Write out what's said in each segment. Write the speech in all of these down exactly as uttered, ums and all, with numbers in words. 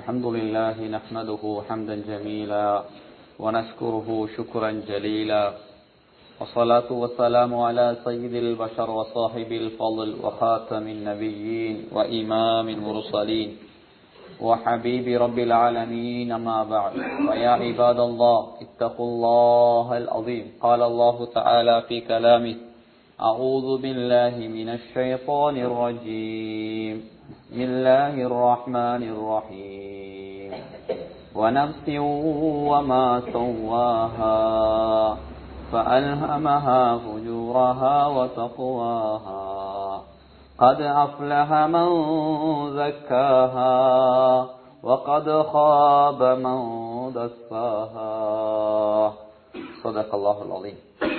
الحمد لله نحمده حمدا جميلا ونشكره شكرا جليلا والصلاة والسلام على سيد البشر وصاحب الفضل وخاتم النبيين وإمام المرسلين وحبيب رب العالمين أما بعد فيا عباد الله اتقوا الله العظيم قال الله تعالى في كلامه أعوذ بالله من الشيطان الرجيم بسم الله الرحمن الرحيم ونفس وما سواها فألهمها فجورها وتقواها قد أفلح من زكاها وقد خاب من دساها صدق الله العظيم.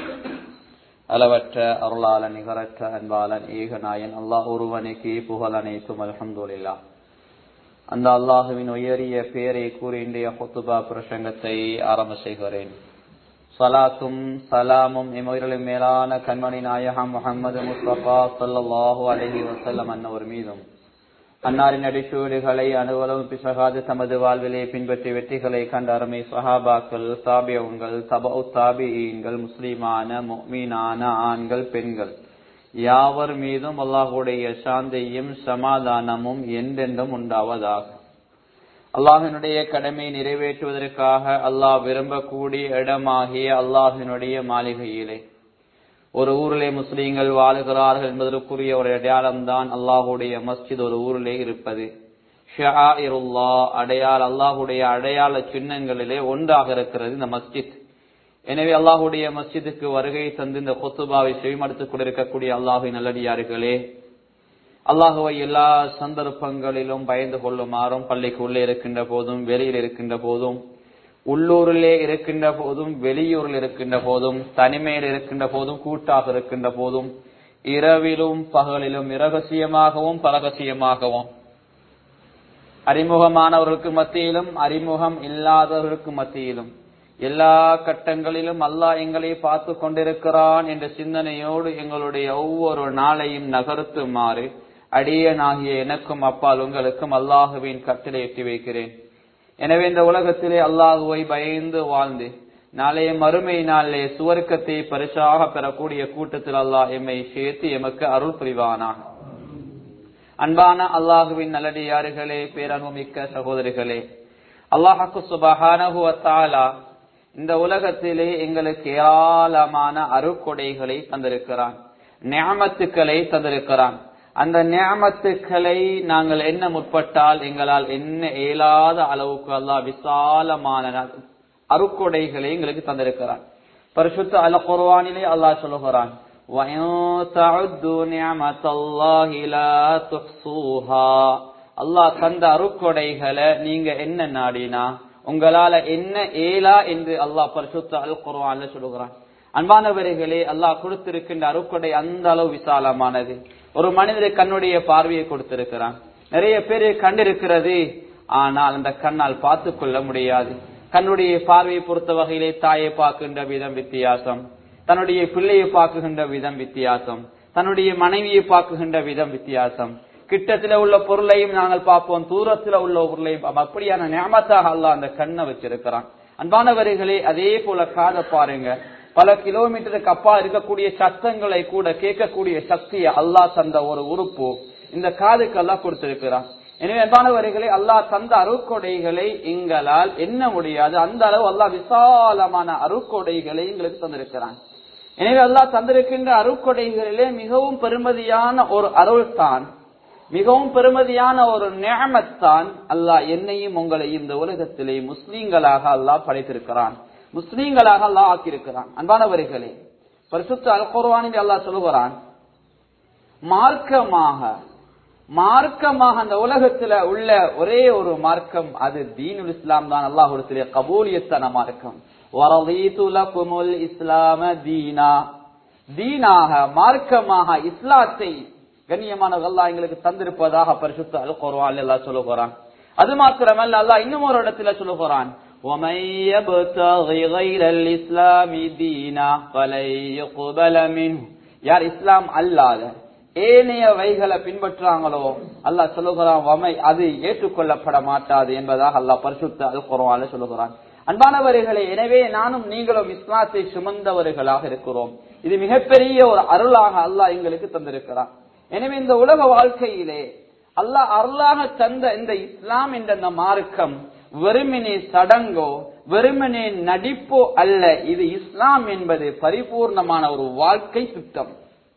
அளவற்ற அருளாளன் நிகரற்ற அன்பாளன் ஏகநாயன் அல்லாஹ் ஒருவனுக்கு புகழ் அனைத்தும் அல்ஹம்துலில்லாஹ். அந்த அல்லாஹுவின் உயரிய பெயரை கூறி இன்றைய குத்துபா பிரசங்கத்தை ஆரம்ப செய்கிறேன். சலாத்தும் சலாமும் இம்முயிரிலும் மேலான கண்மணி நாயகம் முஹம்மது முஸ்தபா ஸல்லல்லாஹு அலைஹி வஸல்லம் அன்னவர் மீதும் அன்னாரின் அடிச்சூடுகளை அனுவலும் பிசகாது தமது வாழ்விலே பின்பற்றி வெற்றிகளை கண்ட அருமை சஹாபாக்கள், தாபியங்கள், தபஉ தாபிஈன்கள், முஸ்லிமான முஃமினான ஆண்கள் பெண்கள் யாவர் மீதும் அல்லாஹ்வுடைய சாந்தியும் சமாதானமும் என்றென்றும் உண்டாவதாக. அல்லாஹினுடைய கடமை நிறைவேற்றுவதற்காக அல்லாஹ் விரும்பக்கூடிய இடமாகிய அல்லாஹினுடைய மாளிகையிலே ஒரு ஊரிலே முஸ்லீம்கள் வாழுகிறார்கள் என்பதற்குரிய ஒரு அடையாளம்தான் அல்லாஹுடைய மஸ்ஜித் ஒரு ஊரிலே இருப்பது. ஷஆஇருல்லாஹ் அடையாள அல்லாஹுடைய அடையாள சின்னங்களிலே ஒன்றாக இருக்கிறது இந்த மஸ்ஜித். எனவே அல்லாஹுடைய மஸ்ஜிதுக்கு வருகை தந்து இந்த குத்துபாவை செவிமடுத்துக் கொண்டிருக்கக்கூடிய அல்லாஹின் நல்லடியார்களே, அல்லாஹுவை எல்லா சந்தர்ப்பங்களிலும் பயந்து கொள்ளுமாறும் பள்ளிக்கு உள்ளே இருக்கின்ற போதும் வெளியில் இருக்கின்ற போதும் உள்ளூரிலே இருக்கின்ற போதும் வெளியூரில் இருக்கின்ற போதும் தனிமையில் இருக்கின்ற போதும் கூட்டாக இருக்கின்ற போதும் இரவிலும் பகலிலும் இரகசியமாகவும் பரகசியமாகவும் அறிமுகமானவர்களுக்கு மத்தியிலும் அறிமுகம் இல்லாதவர்களுக்கு மத்தியிலும் எல்லா கட்டங்களிலும் அல்லாஹ் எங்களை பார்த்து கொண்டிருக்கிறான் என்ற சிந்தனையோடு எங்களுடைய ஒவ்வொரு நாளையும் நகர்த்துமாறு அடியனாகிய எனக்கும் அப்பால் உங்களுக்கும் அல்லாஹுவின் கட்டளை எட்டி வைக்கிறேன். எனவே இந்த உலகத்திலே அல்லாஹுவை பயந்து வாழ்ந்து நாளைய மறுமை நாளிலே சுவர்க்கத்தை பரிசாக பெறக்கூடிய கூட்டத்தில் அல்லாஹ் எம்மை சேர்த்து எமக்கு அருள் புரிவானாக. அன்பான அல்லாஹுவின் நல்லடியார்களே, பேரன்புமிக்க சகோதரிகளே, அல்லாஹ்வுக்கு சுப்ஹானஹு வ தஆலா இந்த உலகத்திலே எங்களுக்கு ஏராளமான அருட்கொடைகளை தந்திருக்கிறான், நிஅமத்துக்களை தந்திருக்கிறான். அந்த நிஅமத்துக்களை நாங்கள் என்ன முற்பட்டால் எங்களால் என்ன இயலாத அளவுக்கு அல்லாஹ் விசாலமான அருட்கொடைகளை எங்களுக்கு தந்திருக்கிறான். பரிசுத்த அல் குர்ஆனிலே அல்லாஹ் சொல்கிறான், وَإِن تَعُدُّوا نِعْمَةَ اللَّهِ لَا تُحْصُوهَا. அல்லாஹ் தந்த அருட்கொடைகளை நீங்க என்ன நாடினா உங்களால என்ன ஏலா என்று அல்லாஹ் பரிசுத்த அல் குர்ஆன்ல சொல்கிறான். அன்பானவர்களே, அல்லாஹ் கொடுத்திருக்கின்ற அருட்கொடை அந்த அளவு விசாலமானது. ஒரு மனிதர் கண்ணுடைய பார்வையை கொடுத்திருக்கிறான். நிறைய பேரு கண்டிருக்கிறது, ஆனால் அந்த கண்ணால் பார்த்து கொள்ள முடியாது. கண்ணுடைய பார்வையை பொறுத்த வகையிலே தாயை பார்க்கின்ற விதம் வித்தியாசம், தன்னுடைய பிள்ளையை பார்க்குகின்ற விதம் வித்தியாசம், தன்னுடைய மனைவியை பார்க்குகின்ற விதம் வித்தியாசம். கிட்டத்தில் உள்ள பொருளையும் நாங்கள் பார்ப்போம், தூரத்தில் உள்ள பொருளையும். அப்படியான நியமத்தாக அல்லாஹ் அந்த கண்ணை வச்சிருக்கிறான். அன்பானவர்களே, அதே போல காதை பாருங்க, பல கிலோமீட்டருக்கு அப்பா இருக்கக்கூடிய சத்தங்களை கூட கேட்கக்கூடிய சக்தியை அல்லாஹ் தந்த ஒரு உறுப்பு இந்த காதுக்கு அல்லாஹ் கொடுத்திருக்கிறான். எனவே அன்பானவர்களே, அல்லாஹ் தந்த அருட்கொடைகளை எங்களால் எண்ண முடியாது. அந்த அளவு அல்லாஹ் விசாலமான அருட்கொடைகளை எங்களுக்கு தந்திருக்கிறான். எனவே அல்லாஹ் தந்திருக்கின்ற அருட்கொடைகளிலே மிகவும் பெருமதியான ஒரு அருள் தான், மிகவும் பெருமதியான ஒரு நிஅமத்தான் அல்லாஹ் என்னையும் உங்களை இந்த உலகத்திலே முஸ்லீம்களாக அல்லாஹ் படைத்திருக்கிறான், முஸ்லீம்களாக அல்லாஹ் ஆக்கியிருக்கிறான். அன்பானவர்களே, பரிசுத்த அல் குர்ஆனில் அல்லாஹ் சொல்லுகிறான், மார்க்கமாக மார்க்கமாக அந்த உலகத்துல உள்ள ஒரே ஒரு மார்க்கம் அது தீனுல் இஸ்லாம் தான். அல்லாஹ்வுடைய கபூலியத்தான மார்க்கம். வரதீது லகுமுல் இஸ்லாம தீனா, தீனாக மார்க்கமாக இஸ்லாத்தை கண்ணியமான அல்லாஹ் எங்களுக்கு தந்திருப்பதாக பரிசுத்த அல் குர்ஆனில் அல்லாஹ் சொல்லுகிறான். அது மாத்திரமல்ல, அல்லாஹ் இன்னும் ஒரு இடத்துல சொல்லுகிறான், وَمَن يَبْتَغِي غَيْرَ الْإِسْلَامِ دِينًا فَلَن يُقْبَلَ مِنْهُ. யார் இஸ்லாம் அல்லாத ஏனையவைகளை பின்பற்றாங்களோ அல்லாஹ் சொல்லுகிறான் அது ஏற்றுக்கொள்ளப்பட மாட்டாது என்பதாக அல்லாஹ் பரிசுத்த அல் குர்ஆனில் சொல்லுகிறான். அன்பானவர்களே, எனவே நானும் நீங்களும் இஸ்லாத்தை சுமந்தவர்களாக இருக்கிறோம். இது மிகப்பெரிய ஒரு அருளாக அல்லாஹ் எங்களுக்கு தந்திருக்கிறான். எனவே இந்த உலக வாழ்க்கையிலே அல்லாஹ் அருளாக தந்த இந்த இஸ்லாம் என்ற இந்த மார்க்கம் வெறுமனே சடங்கோ வெறுமனே நடிப்போ அல்ல. இது இஸ்லாம் என்பது பரிபூர்ணமான ஒரு வாழ்க்கை திட்டம்.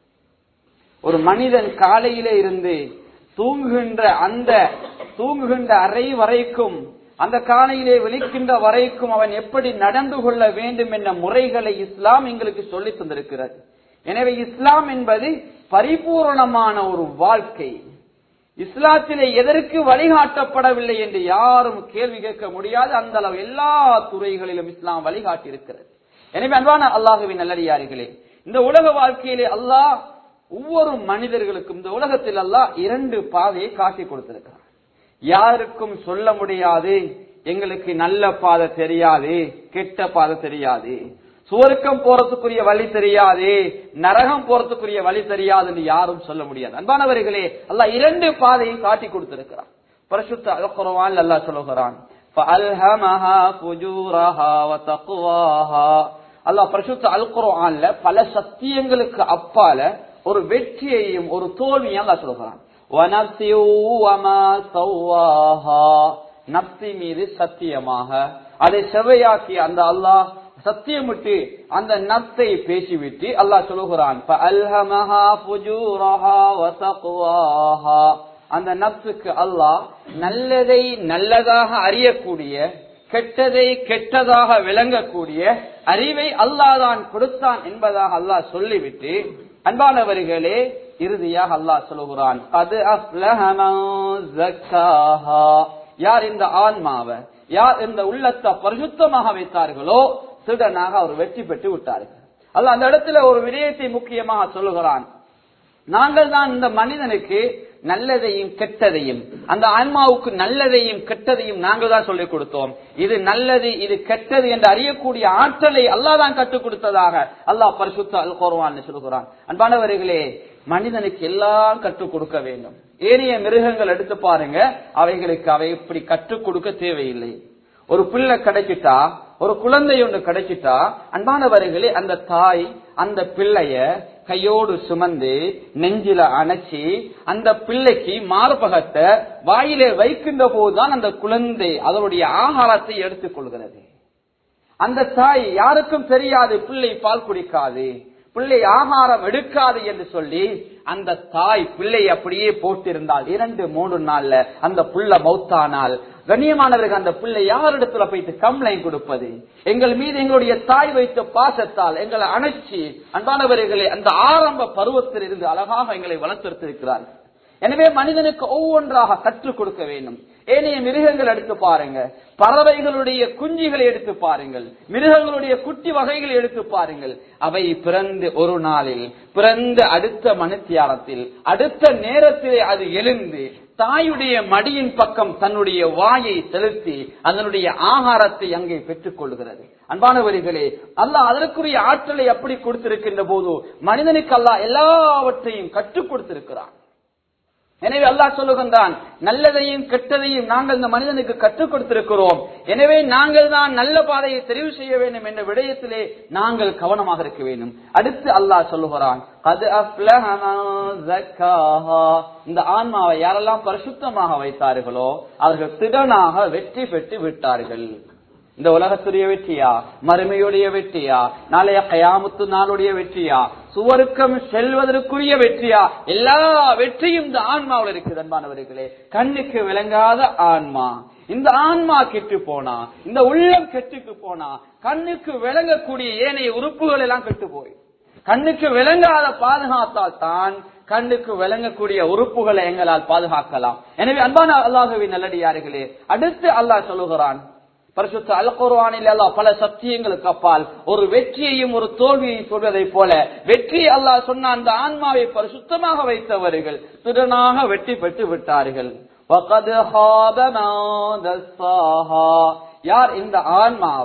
ஒரு மனிதன் காலையிலே இருந்து தூங்குகின்ற அந்த தூங்குகின்ற அறை வரைக்கும், அந்த காலையிலே விழிக்கின்ற வரைக்கும் அவன் எப்படி நடந்து கொள்ள வேண்டும் என்ற முறைகளை இஸ்லாம் எங்களுக்கு சொல்லி தந்திருக்கிறது. எனவே இஸ்லாம் என்பது பரிபூர்ணமான ஒரு வாழ்க்கை. இஸ்லாத்திலே எதற்கு வழிகாட்டப்படவில்லை என்று யாரும் கேள்வி கேட்க முடியாது. அந்த அளவு எல்லா துறைகளிலும் இஸ்லாம் வழிகாட்டி இருக்கிறது. எனவே அன்பான அல்லாஹுவின் நல்லடியார்களே, இந்த உலக வாழ்க்கையிலே அல்லாஹ் ஒவ்வொரு மனிதர்களுக்கும் இந்த உலகத்தில் அல்லாஹ் இரண்டு பாதையை காட்டி கொடுத்திருக்கிறார். யாருக்கும் சொல்ல முடியாது எங்களுக்கு நல்ல பாதை தெரியாது, கெட்ட பாதை தெரியாது, சுவர்க்கம் போறதுக்குரிய வழி தெரியாது, நரகம் போறதுக்குரிய வழி தெரியாது என்று யாரும் சொல்ல முடியாது. அன்பானவர்களே, அல்லாஹ் இரண்டு பாதையை காட்டி கொடுத்திருக்கிறார். பரிசுத்த அல் குர்ஆனில் அல்லாஹ் சொல்லுகிறான், ஃபஅல்ஹமஹா ஃபுஜூரஹா வதக்வாஹா. அல்லாஹ் பரிசுத்த அல் குர்ஆன்ல பல சத்தியங்களுக்கு அப்பால ஒரு வெற்றியையும் ஒரு தோல்வியும் அல்லாஹ் சொல்லுகிறான். வனஃஸி வமா ஸவ்வாஹா. நஃப்ஸி மீது சத்தியமாக அதை செவையாக்கி அந்த அல்லாஹ் சத்தியமிட்டு அந்த நஃப்ஸை பேசிவிட்டு அல்லாஹ் சொல்லுகிறான், ஃபஅல்ஹமஹா ஃபுஜூரஹா வதக்வாஹா. அந்த நஃப்ஸுக்கு அல்லாஹ் நல்லதை நல்லதாக அறியக்கூடிய, கெட்டதை கெட்டதாக விளங்கக்கூடிய அறிவை அல்லாஹ் தான் கொடுத்தான் என்பதாக அல்லாஹ் சொல்லிவிட்டு, அன்பானவர்களே, இறுதியாக அல்லாஹ் சொல்லுகிறான், கத் அஃப்லஹ மன் ஸக்காஹா. யார் இந்த ஆன்மாவை, யார் இந்த உள்ளத்தை பரிசுத்தமாக வைத்தார்களோ திருடனாக அவர் வெற்றி பெற்று விட்டார்கள். அல்லாஹ் அந்த இடத்துல ஒரு விடயத்தை முக்கியமாக சொல்லுகிறான். நாங்கள் தான் இந்த மனிதனுக்கு நல்லதையும் கெட்டதையும், அந்த ஆன்மாவுக்கு நல்லதையும் கெட்டதையும் நாங்கள் தான் சொல்லிக் கொடுத்தோம். இது நல்லது இது கெட்டது என்று அறியக்கூடிய ஆற்றலை அல்லாஹ் தான் கற்றுக் கொடுத்ததாக அல்லாஹ் பரிசுத்த அல் குர்ஆன் சொல்கிறான். அன்பானவர்களே, மனிதனுக்கு எல்லாம் கற்றுக் கொடுக்க வேண்டும். ஏனைய மிருகங்கள் எடுத்து பாருங்க, அவைகளுக்கு அவை இப்படி கற்றுக் கொடுக்க தேவையில்லை. ஒரு பிள்ளை கிடைச்சிட்டா, ஒரு குழந்தை ஒன்று கிடைச்சிட்டா, அன்பானவர்களே, அந்த தாய் அந்த பிள்ளைய கையோடு சுமந்து நெஞ்சில அணைச்சி அந்த பிள்ளைக்கு மார்பகத்தை வாயிலே வைக்கின்ற போதுதான் அந்த குழந்தை அதனுடைய ஆகாரத்தை எடுத்துக் கொள்கிறது. அந்த தாய் யாருக்கும் தெரியாது பிள்ளை பால் குடிக்காது, பிள்ளை ஆகாரம் எடுக்காது என்று சொல்லி அந்த தாய் பிள்ளை அப்படியே போட்டிருந்தால் இரண்டு மூன்று நாள்ல அந்த புள்ள மௌத்தானால், கண்ணியமானவர்கள், அந்த பிள்ளை யாரிடத்துல போயிட்டு கம்ப்ளைண்ட் கொடுப்பது? எங்கள் மீது எங்களுடைய தாய் வைத்த பாசத்தால் எங்களை அணைச்சி, அன்பானவர்களே, அந்த ஆரம்ப பருவத்தில் இருந்து அழகாக எங்களை வளர்த்திருக்கிறார்கள். எனவே மனிதனுக்கு ஒவ்வொன்றாக கற்றுக் கொடுக்க வேண்டும். ஏனைய மிருகங்கள் எடுத்து பாருங்க, பறவைகளுடைய குஞ்சுகளை எடுத்து பாருங்கள், மிருகங்களுடைய குட்டி வகைகளை எடுத்து பாருங்கள். அவை பிறந்து ஒரு நாளில், பிறந்த அடுத்த மணித்தியாலத்தில், அடுத்த நேரத்திலே அது எழுந்து தாயுடைய மடியின் பக்கம் தன்னுடைய வாயை செலுத்தி அதனுடைய ஆகாரத்தை அங்கே பெற்றுக் கொள்கிறது. அன்பானவர்களே, அல்லாஹ் அதற்குரிய ஆற்றலை அப்படி கொடுத்திருக்கின்ற போது மனிதனுக்கு அல்லாஹ் எல்லாவற்றையும் கற்றுக் கொடுத்திருக்கிறான். எனவே அல்லாஹ் சொல்லுகின்றான், நல்லதையும் கெட்டதையும் நாங்கள் இந்த மனிதனுக்கு கற்றுக் கொடுத்திருக்கிறோம். எனவே நாங்கள் தான் நல்ல பாதையை தெரிவு செய்ய வேண்டும் என்ற விடயத்திலே நாங்கள் கவனமாக இருக்க வேண்டும். அடுத்து அல்லாஹ் சொல்லுகிறான், கத் அஃப்லஹ மன் ஸக்காஹா. இந்த ஆன்மாவை யாரெல்லாம் பரிசுத்தமாக வைத்தார்களோ அவர்கள் திடனாக வெற்றி பெற்று விட்டார்கள். இந்த உலகத்துடைய வெற்றியா, மறுமையுடைய வெற்றியா, நாளைய கயாமத்து நாளுடைய வெற்றியா, சுவர்க்கம் செல்வதற்குரிய வெற்றியா, எல்லா வெற்றியும் இந்த ஆன்மாவில் இருக்குது. அன்பானவர்களே, கண்ணுக்கு விளங்காத ஆன்மா, இந்த ஆன்மா கெட்டு போனா, இந்த உள்ளம் கெட்டுக்கு போனா, கண்ணுக்கு விளங்கக்கூடிய ஏனைய உறுப்புகள் எல்லாம் கெட்டு போய், கண்ணுக்கு விளங்காத பாதுகாத்தால் தான் கண்ணுக்கு விளங்கக்கூடிய உறுப்புகளை எங்களால் பாதுகாக்கலாம். எனவே அன்பான அல்லாஹ்வின் நல்லடியார்களே, அடுத்து அல்லாஹ் சொல்லுகிறான், பரிசுத்த அல் குர்ஆனில் அல்லாஹ் பல சத்தியங்களுக்கு அப்பால் ஒரு வெற்றியையும் ஒரு தோல்வியையும் சொல்வதை போல வெற்றி அல்லாஹ் சொன்ன அந்த ஆன்மாவை பரிசுத்தமாக வைத்தவர்கள் திடனாக வெற்றி பெற்று விட்டார்கள். வகத் ஹாப மன் தஸ்ஸாஹா. யார் இந்த ஆன்மாவை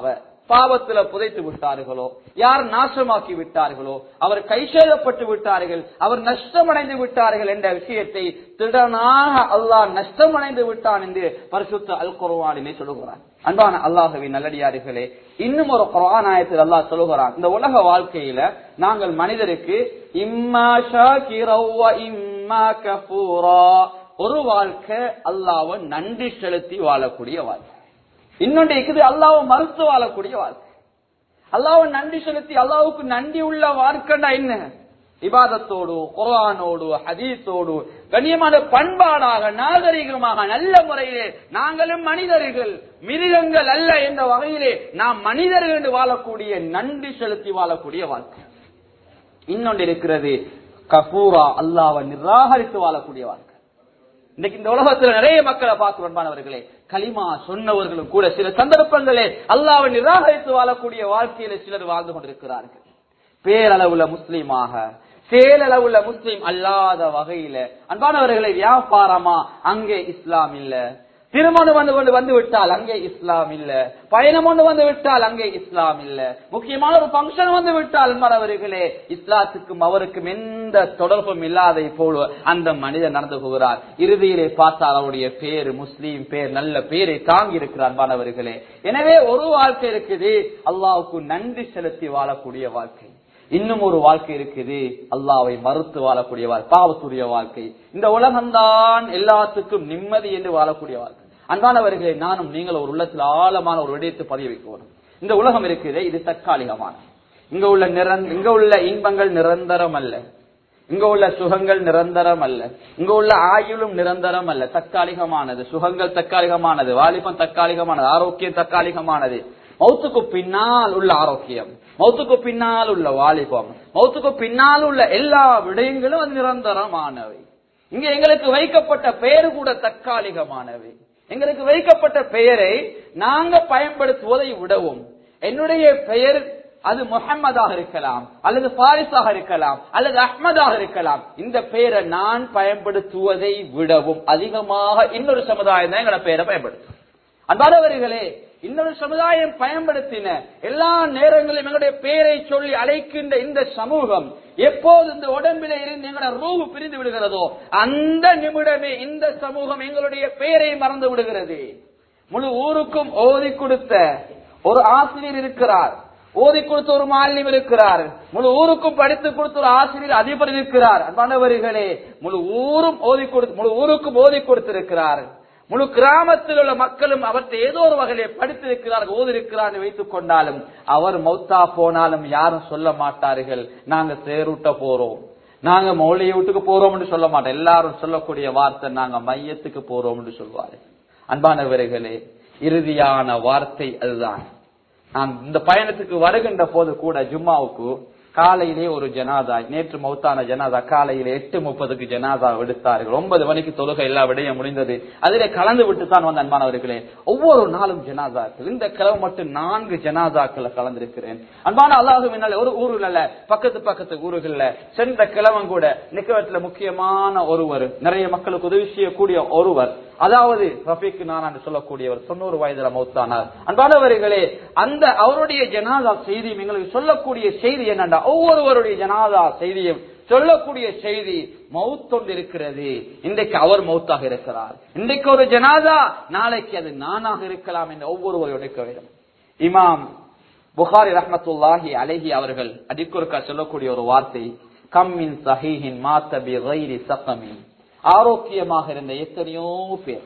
பாவத்துல புதைத்து விட்டார்களோ, யார் நாசமாக்கி விட்டார்களோ, அவர் கைசேதப்பட்டு விட்டார்கள், அவர் நஷ்டமடைந்து விட்டார்கள் என்ற விஷயத்தை திடனாக அல்லாஹ் நஷ்டமடைந்து விட்டான் என்று பரிசுத்த அல் குர்ஆனிலே சொல்லுகிறான். அன்பான அல்லாஹ்வின் நல்லடியார்களே, இன்னும் ஒரு குர்ஆன் ஆயத்தில் அல்லாஹ் சொல்லுகிறான், இந்த உலக வாழ்க்கையில நாங்கள் மனிதருக்கு இம்மா ஷாகிரா வ இம்மா கஃபூரா, ஒரு வாழ்க்கை அல்லாஹ்வை நன்றி செலுத்தி வாழக்கூடிய வாழ்க்கை, இன்னொன்று இருக்குது அல்லாஹ்வை மறுத்து வாழக்கூடிய வாழ்க்கை. அல்லாஹ்வை நன்றி செலுத்தி அல்லாஹ்வுக்கு நன்றி உள்ள வாழ்க்கைன்னா என்ன? இபாதத்தோடு, குர்ஆனோடு, ஹதீஸோடு கண்ணியமான பண்பாடாக நாகரிகமாக நல்ல முறையிலே நாங்களும் மனிதர்கள் மிருகங்கள் அல்ல என்ற வகையிலே நாம் மனிதர்கள் என்று வாழக்கூடிய நன்றி செலுத்தி வாழக்கூடிய வாழ்க்கை. இன்னொன்று இருக்கிறது கஃபூரா, அல்லாஹ்வை நிராகரித்து வாழக்கூடிய வாழ்க்கை. இன்னைக்கு இந்த உலகத்துல நிறைய மக்களை பார்க்கிறோம் அன்பானவர்களே, கலிமா சொன்னவர்களும் கூட சில சந்தர்ப்பங்களே அல்லாஹ்வை நிராகரித்து வாழக்கூடிய வாழ்க்கையில சிலர் வாழ்ந்து கொண்டிருக்கிறார்கள். பேரளவுல முஸ்லீமாக, செயலளவுல முஸ்லீம் அல்லாத வகையில அன்பானவர்களை வியாபாரமா அங்கே இஸ்லாம் இல்ல, திருமணம் வந்து கொண்டு வந்து விட்டால் அங்கே இஸ்லாம் இல்ல, பயணம் ஒன்று வந்து விட்டால் அங்கே இஸ்லாம் இல்ல, முக்கியமான ஒரு பங்கன் வந்து விட்டால் அன்பானவர்களே இஸ்லாத்துக்கும் அவருக்கும் எந்த தொடர்பும் இல்லாத போல அந்த மனிதன் நடந்து போகிறார். இறுதியிலே பார்த்தால் அவருடைய பேர் முஸ்லீம் பேர், நல்ல பேரை தாங்கி இருக்கிறார் அன்பானவர்களே. எனவே ஒரு வாழ்க்கை இருக்குது அல்லாஹ்வுக்கு நன்றி செலுத்தி வாழக்கூடிய வாழ்க்கை, இன்னும் ஒரு வாழ்க்கை இருக்குது அல்லாஹ்வை மறுத்து வாழக்கூடிய வாழ்க்கை, பாவத்துடைய வாழ்க்கை. இந்த உலகம்தான் எல்லாத்துக்கும் நிம்மதி என்று வாழக்கூடிய வாழ்க்கை. அன்பானவர்களே, நானும் நீங்கள் ஒரு உள்ளத்தில் ஆழமான ஒரு விடயத்தை பதிய வைக்கணும். இந்த உலகம் இருக்குது, இது தற்காலிகமான, இங்க உள்ள இங்க உள்ள இன்பங்கள் நிரந்தரம் அல்ல, இங்க உள்ள சுகங்கள் நிரந்தரம் அல்ல, இங்க உள்ள ஆயுளும் நிரந்தரம் அல்ல, தற்காலிகமானது. சுகங்கள் தற்காலிகமானது, வாலிபம் தற்காலிகமானது, ஆரோக்கியம் தற்காலிகமானது. மௌத்துக்கு பின்னால் உள்ள ஆரோக்கியம், மௌத்துக்கு பின்னால் உள்ள வாலிபம், மௌத்துக்கு பின்னால் உள்ள எல்லா விடயங்களும் அது நிரந்தரமானவை. இங்க எங்களுக்கு வைக்கப்பட்ட பெயர் கூட தற்காலிகமானவை. எங்களுக்கு வைக்கப்பட்ட பெயரை நாங்க பயன்படுத்துவதை விடவும், என்னுடைய பெயர் அது முஹம்மதாக இருக்கலாம், அல்லது பாரிஸாக இருக்கலாம், அல்லது அஹ்மதாக இருக்கலாம், இந்த பெயரை நான் பயன்படுத்துவதை விடவும் அதிகமாக இன்னொரு சமுதாயம் தான் எங்களோட பெயரை பயன்படுத்தும். அன்பானவர்களே, இன்னொரு சமுதாயம் பயன்படுத்தின எல்லா நேரங்களிலும் எங்களுடைய பெயரை சொல்லி அழைக்கின்ற இந்த சமூகம் எப்போது இந்த உடம்பிலே இருந்து எங்களுடைய ரூஹ் பிரிந்து விடுகிறதோ அந்த நிமிடமே இந்த சமூகம் எங்களுடைய பெயரை மறந்து விடுகிறது. முழு ஊருக்கும் ஓதி கொடுத்த ஒரு ஆசிரியர் இருக்கிறார், ஓதி கொடுத்த ஒரு மாலிம் இருக்கிறார், முழு ஊருக்கும் படித்து கொடுத்த ஒரு ஆசிரியர் அதிபர் இருக்கிறார். அன்பானவர்களே, முழு ஊரும் ஓதி கொடுத்து முழு ஊருக்கும் ஓதி கொடுத்திருக்கிறார். முழு கிராமத்தில் உள்ள மக்களும் அவற்றை ஏதோ ஒரு வகையிலே படித்திருக்கிறார்கள், ஓதிருக்கிறார் வைத்துக் கொண்டாலும் அவர் மௌத்தா போனாலும் யாரும் சொல்ல மாட்டார்கள் நாங்க தேரூட்ட போறோம், நாங்க மௌலிய வீட்டுக்கு போறோம் என்று சொல்ல மாட்டோம். எல்லாரும் சொல்லக்கூடிய வார்த்தை நாங்க மையத்துக்கு போறோம் என்று சொல்வார்கள். அன்பானவர்களே, இறுதியான வார்த்தை அதுதான். நான் இந்த பயணத்துக்கு வருகின்ற போது கூட ஜும்மாவுக்கு காலையிலே ஒரு ஜனாதா, நேற்று மௌத்தான ஜனாதா காலையிலே எட்டு முப்பதுக்கு ஜனாதா எடுத்தார்கள். ஒன்பது மணிக்கு தொழுகை எல்லா விடையும் முடிந்தது. அதிலே கலந்து விட்டு தான் வந்த அன்பானவர்களே, ஒவ்வொரு நாளும் ஜனாதாக்கள். இந்த கிழமை மட்டும் நான்கு ஜனாதாக்களை கலந்திருக்கிறேன். அன்பான அல்லாஹ்வின் ஒரு ஊருல அல்ல, பக்கத்து பக்கத்து ஊர்கள்ல சென்ற கிழமை கூட நிக்கவத்துல முக்கியமான ஒருவர், நிறைய மக்களுக்கு உதவி செய்யக்கூடிய ஒருவர், அதாவது ரஃபீக் நானா என்று சொல்லக்கூடியவர் தொண்ணூறு வயதுல மௌத்தானார். அன்பானவர்களே, அந்த அவருடைய ஜனாதா செய்தி எங்களுக்கு சொல்லக்கூடிய செய்தி என்னண்டா, ஒவ்வொருவருடைய ஜனாதா செய்தியும் சொல்லக்கூடிய செய்தி மௌத்தொண்டு இருக்கிறது. இன்றைக்கு அவர் மௌத்தாக இருக்கிறார், இன்றைக்கு ஒரு ஜனாதா, நாளைக்கு அது நானாக இருக்கலாம் என்று ஒவ்வொருவரும் எடுக்க வேண்டும். இமாம் புகாரி ரஹ்மத்துல்லாஹி அலைஹி அவர்கள் அடிக்கொருக்கா சொல்லக்கூடிய ஒரு வார்த்தை, கம்மின் சஹீஹின் மாத்த பி கைரி ஸகமி, ஆரோக்கியமாக இருந்த எத்தனையோ பேர்,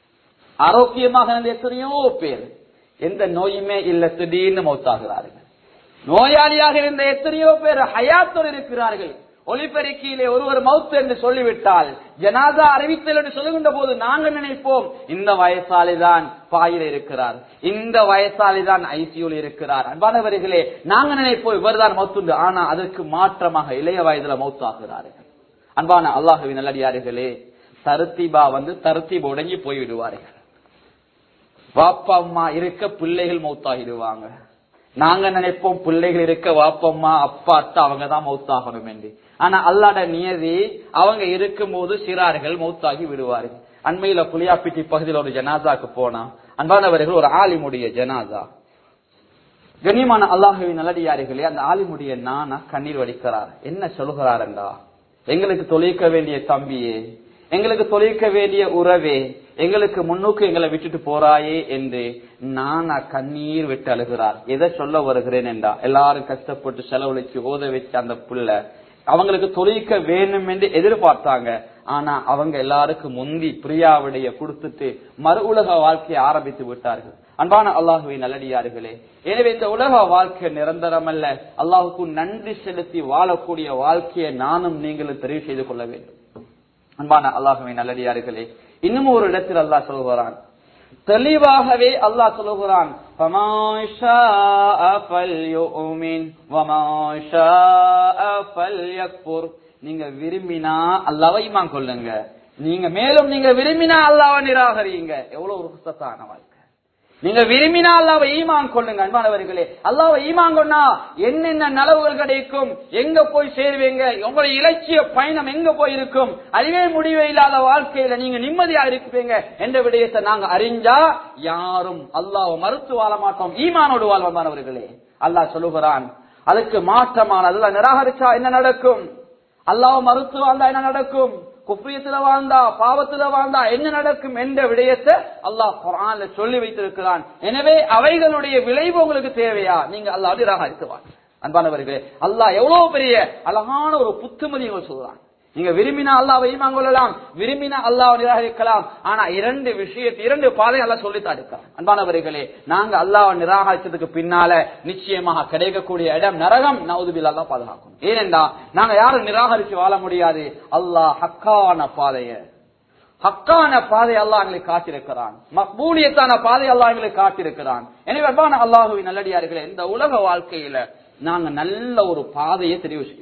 ஆரோக்கியமாக இருந்த எத்தனையோ பேர் எந்த நோயுமே இல்ல திடீர்னு மௌத்தாகிறார்கள். நோயாளியாக இருந்த எத்தனையோ பேர் ஹயாத்தோடு இருக்கிறார்கள். ஒலிபெருக்கியிலே ஒருவர் மௌத் என்று சொல்லிவிட்டால், ஜனாதா அறிவித்தல் என்று சொல்லுகின்ற போது நாங்கள் நினைப்போம் இந்த வயசாலிதான் பாயில இருக்கிறார், இந்த வயசாலிதான் ஐசியூல இருக்கிறார். அன்பானவர்களே, நாங்க நினைப்போம் இவர்தான் மௌத்துண்டு. ஆனா அதற்கு மாற்றமாக இளைய வயதுல மௌத்தாகிறார்கள். அன்பான அல்லாஹ்வின் நல்லடியார்களே, தர்தீபா வந்து தர்தீப் உடங்கி போய்விடுவார்கள். வாப்பா அம்மா இருக்க பிள்ளைகள் மௌத்தாகிடுவாங்க. நாங்க நினைப்போம் பிள்ளைகள் இருக்க வாப்பம்மா அப்பா அத்தா அவங்க தான் மௌத்தாகணும் என்று. ஆனா அல்லாஹ்வுடைய நியதி, அவங்க இருக்கும் போது சிறார்கள் மௌத்தாகி விடுவார்கள். அண்மையில புளியாப்பிட்டி பகுதியில் ஒரு ஜனாதாக்கு போனா, அன்பானவர்கள் ஒரு ஆலிமுடைய ஜனாதா, கண்ணியமான அல்லாஹ்வின் நல்லடியார்களே, அந்த ஆலிமுடைய நானா கண்ணீர் வடிக்கிறார். என்ன சொல்கிறார் என்றா, எங்களுக்கு தொழிக்க வேண்டிய தம்பியே, எங்களுக்கு தொழிக்க வேண்டிய உறவே, எங்களுக்கு முன்னுக்கு எங்களை விட்டுட்டு போறாயே என்று நானா கண்ணீர் விட்டு அழுகிறார். எதை சொல்ல வருகிறேன் என்றா, எல்லாரும் கஷ்டப்பட்டு செலவழிச்சு ஓத வச்சு அந்த புள்ள அவங்களுக்கு தொழிக்க வேணும் என்று எதிர்பார்த்தாங்க. ஆனா அவங்க எல்லாருக்கும் முந்தி பிரியாவுடைய கொடுத்துட்டு மறு உலக வாழ்க்கையை ஆரம்பித்து விட்டார்கள். அன்பான அல்லாஹுவின் நல்லடியார்களே, எனவே இந்த உலக வாழ்க்கை நிரந்தரம் அல்ல. அல்லாஹுக்கு நன்றி செலுத்தி வாழக்கூடிய வாழ்க்கையை நானும் நீங்களும் தெரிவு செய்து கொள்ள வேண்டும். அன்பான அல்லாஹுவின் நல்லடியார்களே, இன்னும் ஒரு இடத்தில் அல்லாஹ் சொல்கிறான், தெளிவாகவே அல்லாஹ் சொல்கிறான், நீங்க விரும்பினா அல்லாஹ்வை ஈமான் கொள்ளுங்க, நீங்க மேலும் நீங்க விரும்பினா அல்லாஹ்வை நிராகரியுங்க. எவ்வளவு ஒரு சுத்தத்தான வாழ்க்கை. நீங்க விரும்பினா அல்லாஹ்வை ஈமான் கொள்ளுங்க. அன்பானவர்களே, அல்லாஹ்வை ஈமான் கொண்டா என்னென்ன நலவுகள் கிடைக்கும், எங்க போய் சேருவீங்க, உங்களுடைய இலட்சிய பயணம் எங்க போய் இருக்கும், அதுவே முடிவே இல்லாத வாழ்க்கையில நீங்க நிம்மதியா இருப்பீங்க என்ற விடயத்தை நாங்க அறிஞ்சா யாரும் அல்லாஹ்வை மறுத்து வாழ மாட்டோம், ஈமானோடு வாழ்வானவர்களே. அல்லாஹ் சொல்லுகிறான், அதுக்கு மாற்றமான அல்லாஹ் நிராகரிச்சா என்ன நடக்கும், அல்லாஹ்வை மறுத்து வாழ்ந்தா என்ன நடக்கும், குஃப்ரியத்துல வாழ்ந்தா பாவத்துல வாழ்ந்தா என்ன நடக்கும் என்ற விடயத்தை அல்லாஹ் குர்ஆன்ல சொல்லி வைத்திருக்கிறான். எனவே அவைகளுடைய விளைவு உங்களுக்கு தேவையா, நீங்க அல்லாஹ்வை நிராகரித்துவாங்க. அன்பானவர்களே, அல்லாஹ் எவ்வளவு பெரிய அழகான ஒரு புத்துமதியை சொல்றான். நீங்க விரும்பினா அல்லாஹ்வை ஈமான் கொள்ளலாம், விரும்பினா அல்லாஹ்வை நிராகரிக்கலாம். ஆனா இரண்டு விஷயத்தை இரண்டு பாதை அல்லாஹ் சொல்லித்தான் இருக்கான். அன்பானவர்களே, நாங்க அல்லாஹ்வை நிராகரிச்சதுக்கு பின்னால நிச்சயமாக கிடைக்கக்கூடிய இடம் நரகம். நவுதுபில்லாஹ் அல்லாஹ் பாதுகாக்கும். ஏனென்றா நாங்க யாரும் நிராகரிச்சு வாழ முடியாது. அல்லாஹ் ஹக்கான பாதைய ஹக்கான பாதை அல்லாஹ் எங்களுக்கு காட்டிருக்கிறான், மக்பூலியத்தான பாதை அல்லாஹ் எங்களுக்கு காட்டிருக்கிறான். எனவே அன்பான அல்லாஹ்வின் நல்லடியார்களே, இந்த உலக வாழ்க்கையில நாங்க நல்ல ஒரு பாதையை தெரிவு செய்வோம்.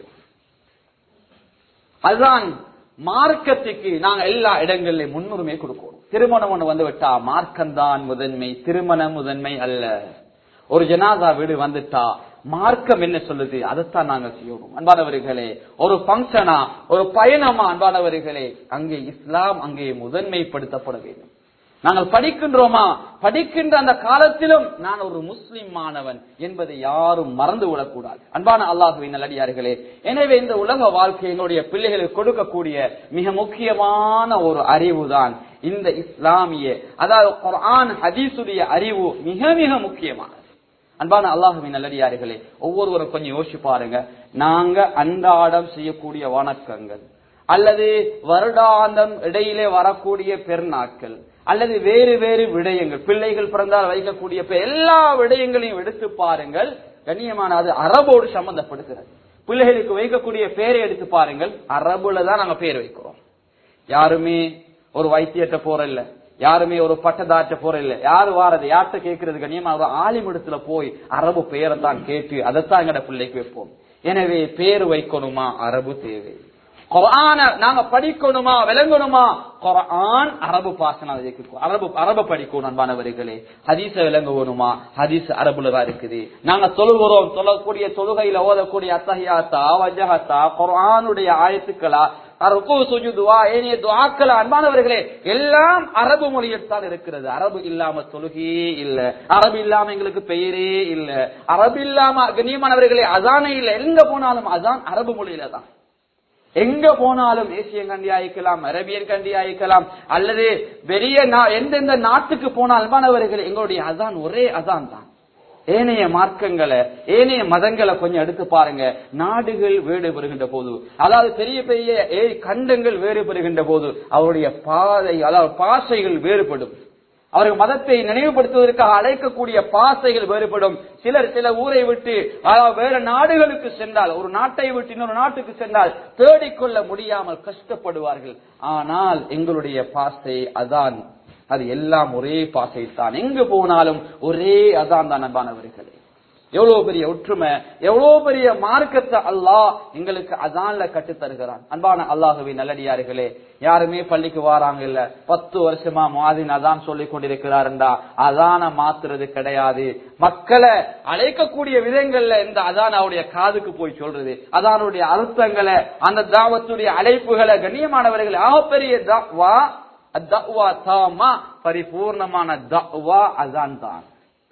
அதுதான் மார்க்கத்துக்கு நாங்க எல்லா இடங்களிலும் முன்னுரிமை கொடுக்கணும். திருமணம் ஒண்ணு வந்து விட்டா மார்க்கம்தான் முதன்மை, திருமணம் முதன்மை அல்ல. ஒரு ஜனாதா வீடு வந்துட்டா மார்க்கம் என்ன சொல்லுது அதைத்தான் நாங்க செய்யணும். அன்பானவர்களே, ஒரு பங்கனா ஒரு பயணமா அன்பானவர்களே, அங்கே இஸ்லாம் அங்கே முதன்மைப்படுத்தப்பட வேண்டும். நாங்கள் படிக்கின்றோமா, படிக்கின்ற அந்த காலத்திலும் நான் ஒரு முஸ்லிம் மாணவன் என்பதை யாரும் மறந்து விடக்கூடாது. அன்பான அல்லாஹ்வின் நல்லடியார்களே, எனவே இந்த உலக வாழ்க்கை எங்களுடைய பிள்ளைகளுக்கு கொடுக்கக்கூடிய மிக முக்கியமான ஒரு அறிவு தான் இந்த இஸ்லாமிய, அதாவது குர்ஆன் ஹதீஸுடைய அறிவு மிக மிக முக்கியமானது. அன்பான அல்லாஹ்வின் நல்லடியார்களே, ஒவ்வொருவரும் கொஞ்சம் யோசிச்சு பாருங்க. நாங்க அன்றாடம் செய்யக்கூடிய வணக்கங்கள் அல்லது வருடாந்தம் இடையிலே வரக்கூடிய பெருநாட்கள் அல்லது வேறு வேறு விடயங்கள், பிள்ளைகள் பிறந்தால் வைக்கக்கூடிய எல்லா விடயங்களையும் எடுத்து பாருங்கள். கண்ணியமான அது அரபோடு சம்பந்தப்படுகிறது. பிள்ளைகளுக்கு வைக்கக்கூடிய பேரை எடுத்து பாருங்கள், அரபுல தான் நாங்க பேர் வைக்கிறோம். யாருமே ஒரு வைத்தியத்தை போற இல்ல, யாருமே ஒரு பட்டதாற்ற போற இல்ல. யாரு வாரது யார்கிட்ட கேட்கறது, கண்ணியமா ஒரு ஆலிமிடத்துல போய் அரபு பெயரை தான் கேட்டு அதைத்தான் எங்கட பிள்ளைக்கு வைப்போம். எனவே பேரு வைக்கணுமா, அரபு தேவை. குர்ஆன நாங்க படிக்கணுமா, விளங்கணுமா, குர்ஆன் அரபு பாசன அரபு அரபு படிக்கணும். அன்பானவர்களே, ஹதீஸ விளங்கணுமா, ஹதீஸ் அரபுல தான் இருக்குது. நாங்க தொழுகிறோம், தொழக்கூடிய தொழுகையில ஓதக்கூடிய அத்தஹியாத்தா வஜஹத்தா குர்ஆனுடைய ஆயத்துக்களா, ருக்கு சுஜூதுவா ஏனைய துஆக்களா, அன்பானவர்களே எல்லாம் அரபு மொழியில் தான் இருக்கிறது. அரபு இல்லாம தொழுகையே இல்ல, அரபு இல்லாம எங்களுக்கு பெயரே இல்ல, அரபு இல்லாம கண்ணியமானவர்களே அசானே இல்ல. எங்க போனாலும் அசான் அரபு மொழியில தான். எங்க போனாலும் ஏசியன் கண்டி ஆயிக்கலாம், அரபியன் கண்டி ஆயிக்கலாம், அல்லது பெரிய எந்தெந்த நாட்டுக்கு போனால் அன்பானவர்கள் எங்களுடைய அதான் ஒரே அதான் தான். ஏனைய மார்க்கங்களை ஏனைய மதங்களை கொஞ்சம் எடுத்து பாருங்க. நாடுகள் வேறுபடுகின்ற போது, அதாவது பெரிய பெரிய கண்டங்கள் வேறுபடுகின்ற போது அவருடைய பாதை அதாவது பாசைகள் வேறுபடும். அவர்கள் மதத்தை நினைவுபடுத்துவதற்காக அழைக்கக்கூடிய பாசைகள் வேறுபடும். சிலர் சில ஊரை விட்டு வேற நாடுகளுக்கு சென்றால், ஒரு நாட்டை விட்டு இன்னொரு நாட்டுக்கு சென்றால் தேடிக்கொள்ள முடியாமல் கஷ்டப்படுவார்கள். ஆனால் எங்களுடைய பாசை அதான், அது எல்லாம் ஒரே பாசை தான். எங்கு போனாலும் ஒரே அதான் தான். அன்பானவர்களே, எவ்வளவு பெரிய ஒற்றுமை, எவ்வளவு பெரிய மார்க்கத்தை அல்லாஹ் எங்களுக்கு அதான்ல கட்டு தருகிறான். அன்பான அல்லாஹுவின் நல்லடியார்களே, யாருமே பள்ளிக்கு வாராங்க இல்ல, பத்து வருஷமா முஆதின் அதான் சொல்லிக் கொண்டிருக்கிறாருண்டா அதான மாத்துறது கிடையாது. மக்களை அழைக்கக்கூடிய விதங்கள்ல இந்த அதான் அவருடைய காதுக்கு போய் சொல்றது, அதானுடைய அர்த்தங்களை, அந்த தாவத்துடைய அழைப்புகளை, கண்ணியமானவர்கள் ஆகப்பெரிய தஅவா அத்தஅவா தாமா, பரிபூர்ணமான தஅவா அதான் தான்.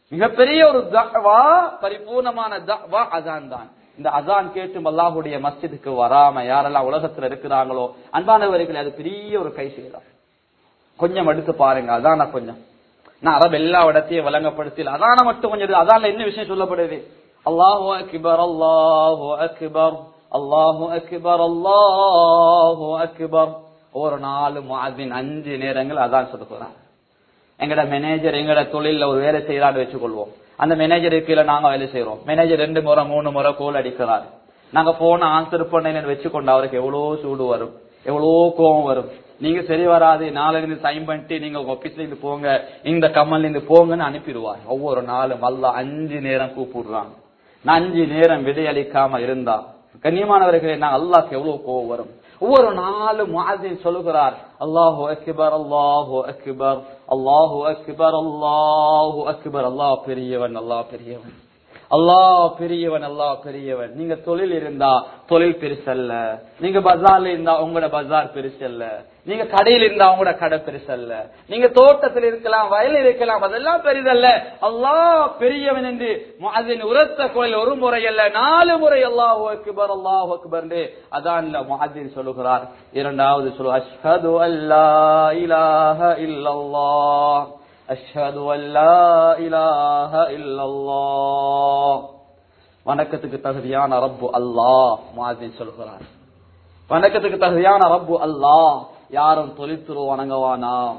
மிகப்பெரிய ஒரு தஅவா, பரிபூர்ணமான தஅவா அசான் தான். இந்த அசான் கேட்டும் அல்லாஹ்வுடைய மஸ்ஜிதுக்கு வராம யாரெல்லாம் உலகத்துல இருக்கிறாங்களோ அன்பானவர்களே, அது பெரிய ஒரு கை செய்யலாம். கொஞ்சம் எடுத்து பாருங்க அதான கொஞ்சம். நான் அரபு எல்லா இடத்தையும் வழங்கப்படுத்தி அதான மட்டும் கொஞ்சம். அதான்ல என்ன விஷயம் சொல்லப்படுது? அல்லாஹு அக்பர் அல்லாஹு அக்பர் அல்லாஹு அக்பர் அல்லாஹு அக்பர். ஒரு நாலு முஅத்தின் அஞ்சு நேரங்கள் அதான் சொல்லுகிறார். எங்கட மேனேஜர் எங்கட தொழில ஒரு வேலை செய்யறான்னு வச்சுக்கொள்வோம். அந்த மேனேஜருக்கு கீழே நாங்க வேலை செய்யறோம். மேனேஜர் ரெண்டு முறை மூணு முறை கோல் அடிக்கிறார். நாங்க போன ஆன்சர் பண்ண வச்சுக்கொண்டு அவருக்கு எவ்வளவு சூடு வரும், எவ்வளவு கோபம் வரும். நீங்க சரி வராது, நாளைல இருந்து சைன் பண்ணிட்டு நீங்க ஆபீஸ்ல இருந்து போங்க, இந்த கம்மல்ல இருந்து போங்கன்னு அனுப்பிடுவார். ஒவ்வொரு நாளும் அல்லாஹ் அஞ்சு நேரம் கூப்பிடுறாங்க. நான் அஞ்சு நேரம் விடையளிக்காம இருந்தா கண்ணியமானவர்களே, நான் அல்லாஹ்க்கு எவ்வளவு கோபம் வரும். ஒவ்வொரு நாளும் முஅத்தின் சொல்லுகிறார், அல்லாஹு அக்பர் அல்லாஹு அக்பர் அல்லாஹு அக்பர் அல்லாஹு அக்பர். அல்லாஹ் பெரியவன், அல்லாஹ் பெரியவன், அல்லாஹ் பெரியவன், அல்லாஹ் பெரியவன். நீங்க தொழில் இருந்தா தொழில் பெருசல்ல, நீங்க பஜார்ல இருந்தா உங்களோட பஜார் பெருசல்ல, நீங்க கடையில் இருந்தா உங்களோட கடை பெருசல்ல, நீங்க தோட்டத்தில் இருக்கலாம், வயல் இருக்கலாம், அதெல்லாம் பெரிதல்ல. அல்லாஹ் பெரியவன் என்று முஅத்தின் உரத்த குரலில் ஒரு முறை அல்ல நாலு முறை அல்லாஹு அக்பர் அல்லாஹு அக்பர் என்று அதான்ல முஅத்தின் சொல்லுகிறார். இரண்டாவது சொல்லு, அஷ்ஹது அல்லா இலாஹ இல்லல்லாஹ் அஷ்ஹது அல்லா இலாஹ இல்லல்லாஹ். வணக்கத்துக்கு தகுதியான ரப்பு அல்லாஹ் முஅத்தின் சொல்கிறார். வணக்கத்துக்கு தகுதியான ரப்பு அல்லாஹ். யாரும் தொழில்துறை வணங்கவானாம்,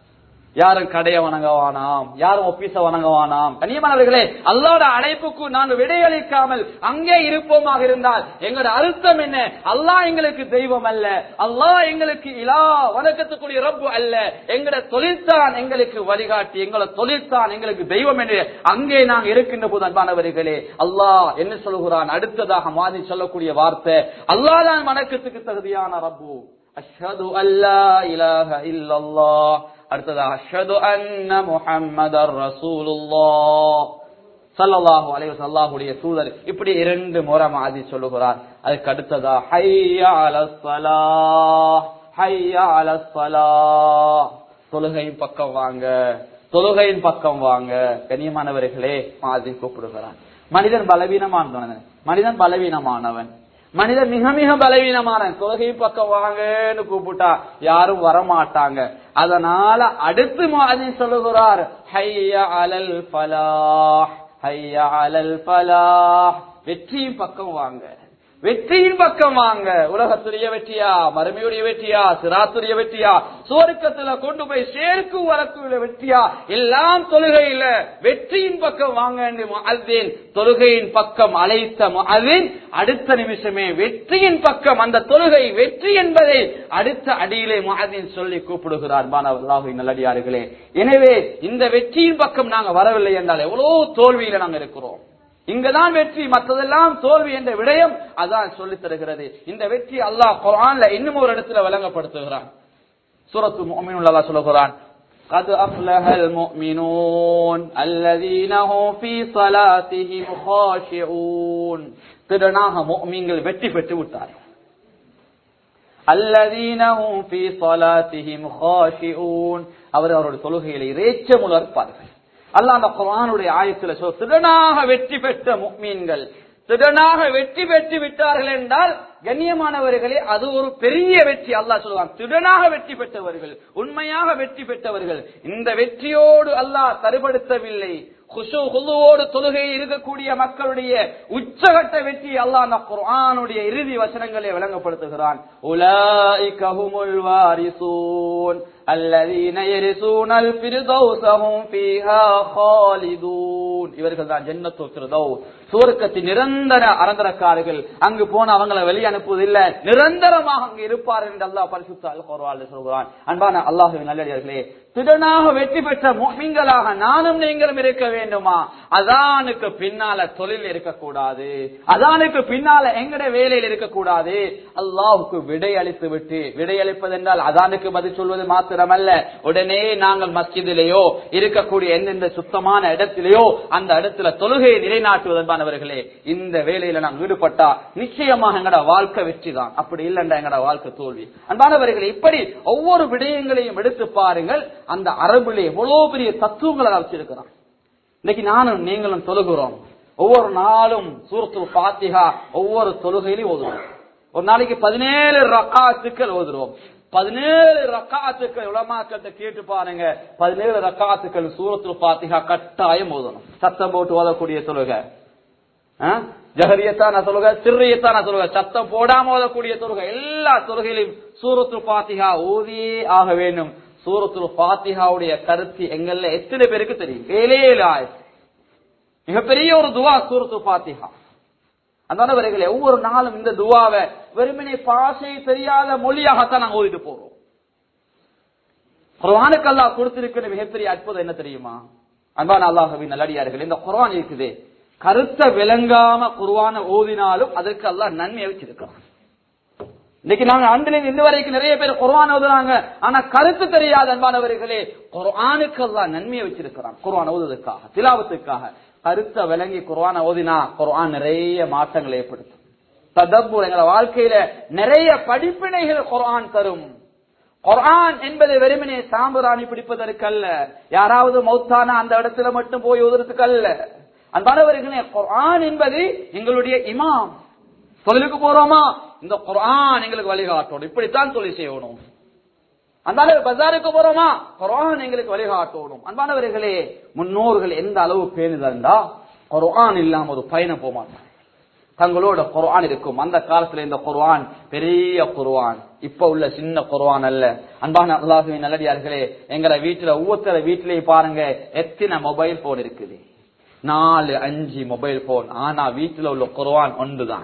யாரும் கடைய வணங்கவானாம், யாரும் ஒப்பீச வணங்கவானாம். கண்ணியமானவர்களே, அல்லாஹ்வுடைய அழைப்புக்கு நாங்கள் விடையளிக்காமல் அங்கே இருப்போமாக இருந்தால் எங்களோட அர்த்தம் என்ன? அல்லாஹ் எங்களுக்கு தெய்வம் அல்ல, அல்லாஹ் எங்களுக்கு இலா வணக்கத்துக்குரிய ரப்பு அல்ல, எங்களோட தொழில்தான் எங்களுக்கு வழிகாட்டி, எங்களோட தொழில்தான் எங்களுக்கு தெய்வம் என்று அங்கே நாங்கள் இருக்கின்ற போது அன்பானவர்களே, அல்லாஹ் என்ன சொல்கிறான்? அடுத்ததாக மாதிரி சொல்லக்கூடிய வார்த்தை, அல்லாஹ் தான் வணக்கத்துக்கு தகுதியான ரப்பு. அஷ்ஹது அல்லா இலாஹ இல்லல்லாஹ். அடுத்ததாக அஷ்ஹது அன்ன முஹம்மதர் ரசூலுல்லாஹ் ஸல்லல்லாஹு அலைஹி வஸல்லம் அல்லாஹ்வுடைய தூதர். இப்படி இரண்டு முறை மாதிரி சொல்லுகிறார். அதுக்கு அடுத்ததா ஹய்ய அலஸ் ஸலாஹ் ஹய்ய அலஸ் ஸலாஹ். தொழுகையின் பக்கம் வாங்க, தொழுகையின் பக்கம் வாங்க. கண்ணியமானவர்களே, மாதிரி கூப்பிடுகிறார். மனிதன் பலவீனமானவன், மனிதன் பலவீனமானவன், மனிதன் மிக மிக பலவீனமான. தொழுகை பக்கம் வாங்கன்னு கூப்பிட்டா யாரும் வரமாட்டாங்க. அதனால அடுத்து முஅத்தின் சொல்லுகிறார், ஹய்ய அலல் ஃபலாஹ் ஹய்ய அலல் ஃபலாஹ். வெற்றியின் பக்கம் வாங்க, வெற்றியின் பக்கம் வாங்க. உலகத்துடைய வெற்றியா, மறுமையுடைய வெற்றியா, சிராத்துடைய வெற்றியா, சுவர்க்கத்துல கொண்டு போய் சேர்க்கும் வரக்கூடிய வெற்றியா, எல்லாம் தொழுகையில வெற்றியின் பக்கம் வாங்க என்று முஅத்தின் தொழுகையின் பக்கம் அழைத்த முஅத்தின் அடுத்த நிமிஷமே வெற்றியின் பக்கம், அந்த தொழுகை வெற்றி என்பதை அடுத்த அடியிலே முஅத்தின் சொல்லி கூப்பிடுகிறார். அல்லாஹ்வின் நல்லடியார்களே, எனவே இந்த வெற்றியின் பக்கம் நாங்க வரவில்லை என்றால் எவ்வளவு தோல்வியில நாங்க இருக்கிறோம். இங்கதான் வெற்றி, மற்றதெல்லாம் தோல்வி என்ற விடயம் அதான் சொல்லித் தருகிறது. இந்த வெற்றி அல்லாஹ் குர்ஆன்ல இன்னும் ஒரு இடத்துல வழங்கப்படுத்துகிறான். சூரத்து முஃமினூன் அல்லாஹ் சொல்லுகிறான், قد أفلح المؤمنون الذين هم في صلاتهم خاشعون. திடனாக முஃமின்கள் வெற்றி பெற்று விட்டார்கள். الذين هم في صلاتهم خاشعون. அவர் அவருடைய தொழுகையிலே இறைச்சமுள்ள இருப்பார்கள். அல்லாஹ் அந்த குர்ஆனுடைய ஆயத்துல சொல்ல, திடனாக வெற்றி பெற்ற முஃமின்கள் திடனாக வெற்றி பெற்று விட்டார்கள் என்றால் கண்ணியமானவர்களே, அது ஒரு பெரிய வெற்றி. அல்லாஹ் சொல்லுவான், திடனாக வெற்றி பெற்றவர்கள், உண்மையாக வெற்றி பெற்றவர்கள். இந்த வெற்றியோடு அல்லாஹ் தருபடுத்தவில்லை, குஷு குழுவோடு தொழுகையில் இருக்கக்கூடிய மக்களுடைய உச்சகட்ட வெற்றி அல்லாஹ் அந்த குர்ஆனுடைய இறுதி வசனங்களை வழங்கப்படுத்துகிறான். உலாயிக ஹுமுல் வாரிசூன் அல்லதீன யரிசூனல் ஃபிர்தௌஸ ஹும் ஃபீஹா காலிதூன். இவர்கள் தான் ஜன்னத்துல் ஃபிர்தௌஸ், சுவர்க்கத்தின் நிரந்தர அரங்கரக்காரர்கள். அங்கு போன அவங்களை வெளியே அனுப்புவதில்லை, நிரந்தரமாக அங்கு இருப்பார்கள் என்று அல்லாஹ் பரிசுத்த அல் குர்ஆனில் சொல்கிறான். அன்பான அல்லாஹ்வின் நல்லடியார்களே, திடனாக வெற்றி பெற்ற முஃமின்களாக நானும் நீங்களும் இருக்க வேண்டுமா? அதானுக்கு பின்னால தொழில் இருக்கக்கூடாது, அதானுக்கு பின்னால எங்கட வேலையில் இருக்கக்கூடாது. அல்லாஹுக்கு விடை அளித்து விட்டு, விடை அளிப்பது என்றால் அதானுக்கு பதில் சொல்வது மாத்திரமல்ல, உடனே நாங்கள் மஸ்ஜிதிலேயோ இருக்கக்கூடிய எந்தெந்த சுத்தமான இடத்திலேயோ அந்த இடத்துல தொழுகையை நிலைநாட்டுவதற்கானவர்களே, இந்த வேலையில நாம் ஈடுபட்டா நிச்சயமாக எங்கட வாழ்க்கை வெற்றி தான். அப்படி இல்லைண்டா எங்கட வாழ்க்கை தோல்வி. அன்பானவர்களே, இப்படி ஒவ்வொரு விடயங்களையும் எடுத்து பாருங்கள். அந்த அரபுலே எவ்வளவு பெரிய தத்துவங்களை வச்சிருக்கிறான். இன்னைக்கு நானும் நீங்களும் தொழுகிறோம். ஒவ்வொரு நாளும் சூரத்துல் ஃபாத்திஹா ஒவ்வொரு தொழுகையிலும் ஓதுறோம். ஒரு நாளைக்கு பதினேழு ரக்காத்துக்கள் ஓதுறோம். பதினேழு ரக்காத்துக்கள் உலமாக்கள்கிட்ட கேட்டு பாருங்க. பதினேழு ரக்காத்துக்கள் சூரத்துல் ஃபாத்திஹா கட்டாயம் ஓதணும். சத்தம் போட்டு ஓதக்கூடிய தொழுகை, ஜஹரியத்தான தொழுகை, சிர்ரியத்தான தொழுகை, சத்தம் போடாம ஓதக்கூடிய தொழுகை, எல்லா தொழுகையிலும் சூரத்துல் ஃபாத்திஹா ஓதியே ஆக வேண்டும். சூரத்துல் ஃபாத்திஹாவுடைய கருத்து எங்கள்ல எத்தனை பேருக்கு தெரியும்? ஏழே ஏழு ஆயிரம். மிகப்பெரிய ஒரு துவா சூரத்துல் ஃபாத்திஹா. அந்தவர்களே ஒவ்வொரு நாளும் இந்த துவாவை வெறுமனே பாஷை தெரியாத மொழியாகத்தான் நாங்க ஓதிட்டு போறோம். குர்ஆனுக்கு அல்லாஹ் கொடுத்திருக்கிற மிகப்பெரிய அற்புதம் என்ன தெரியுமா? அன்பான அல்லாஹ்வின் நல்லடியார்களே, இந்த குர்ஆன் இருக்குது, கருத்தை விளங்காம குர்ஆனை ஓதினாலும் அதற்கு அல்லாஹ் நன்மை வச்சிருக்கிறான். இன்னைக்கு நாங்க அன்றில் இன்று வரைக்கும் நிறைய பேர் குர்ஆன் ஓதுறாங்க, ஆனா கருத்து தெரியாத அன்பானவர்களே, குர்ஆனுக்கு அல்லாஹ் நன்மையை வச்சிருக்கிறான். குர்ஆன் ஓதுவதற்காக, திலாவத்துக்காக கருத்தை விளங்கி குர்ஆனை ஓதினா குர்ஆன் நிறைய மாற்றங்களை ஏற்படுத்தும். ததப்புர் எங்க வாழ்க்கையில நிறைய படிப்பினைகள் குர்ஆன் தரும். குர்ஆன் என்பது வெறுமனே சாம்பிராணி பிடிப்பதற்கு அல்ல, யாராவது மௌத்தானா அந்த இடத்துல மட்டும் போய் ஓதுறதுக்கு அல்ல. அன்பானவர்களே, குர்ஆன் என்பது எங்களுடைய இமாம். தொழிலுக்கு போறோமா, இந்த குர்ஆன் எங்களுக்கு வழிகாட்டணும், இப்படித்தான் தொழில் செய்யணும். அன்பான பஜாருக்கு போறோமா, குர்ஆன் எங்களுக்கு வழிகாட்டணும். அன்பானவர்களே, முன்னோர்கள் எந்த அளவு பேணுதா, குர்ஆன் இல்லாம ஒரு பயணம் போக மாட்டாங்க. தங்களோட குர்ஆன் இருக்கும். அந்த காலத்துல இந்த குர்ஆன் பெரிய குர்ஆன், இப்ப உள்ள சின்ன குர்ஆன் அல்ல. அன்பான அல்லாஹ்வின் நல்லடியார்களே, எங்களை வீட்டுல ஒவ்வொருத்தர வீட்டிலேயே பாருங்க எத்தனை மொபைல் போன் இருக்குது, நாலு அஞ்சு மொபைல் போன். ஆனா வீட்டுல உள்ள குர்ஆன் ஒன்றுதான்.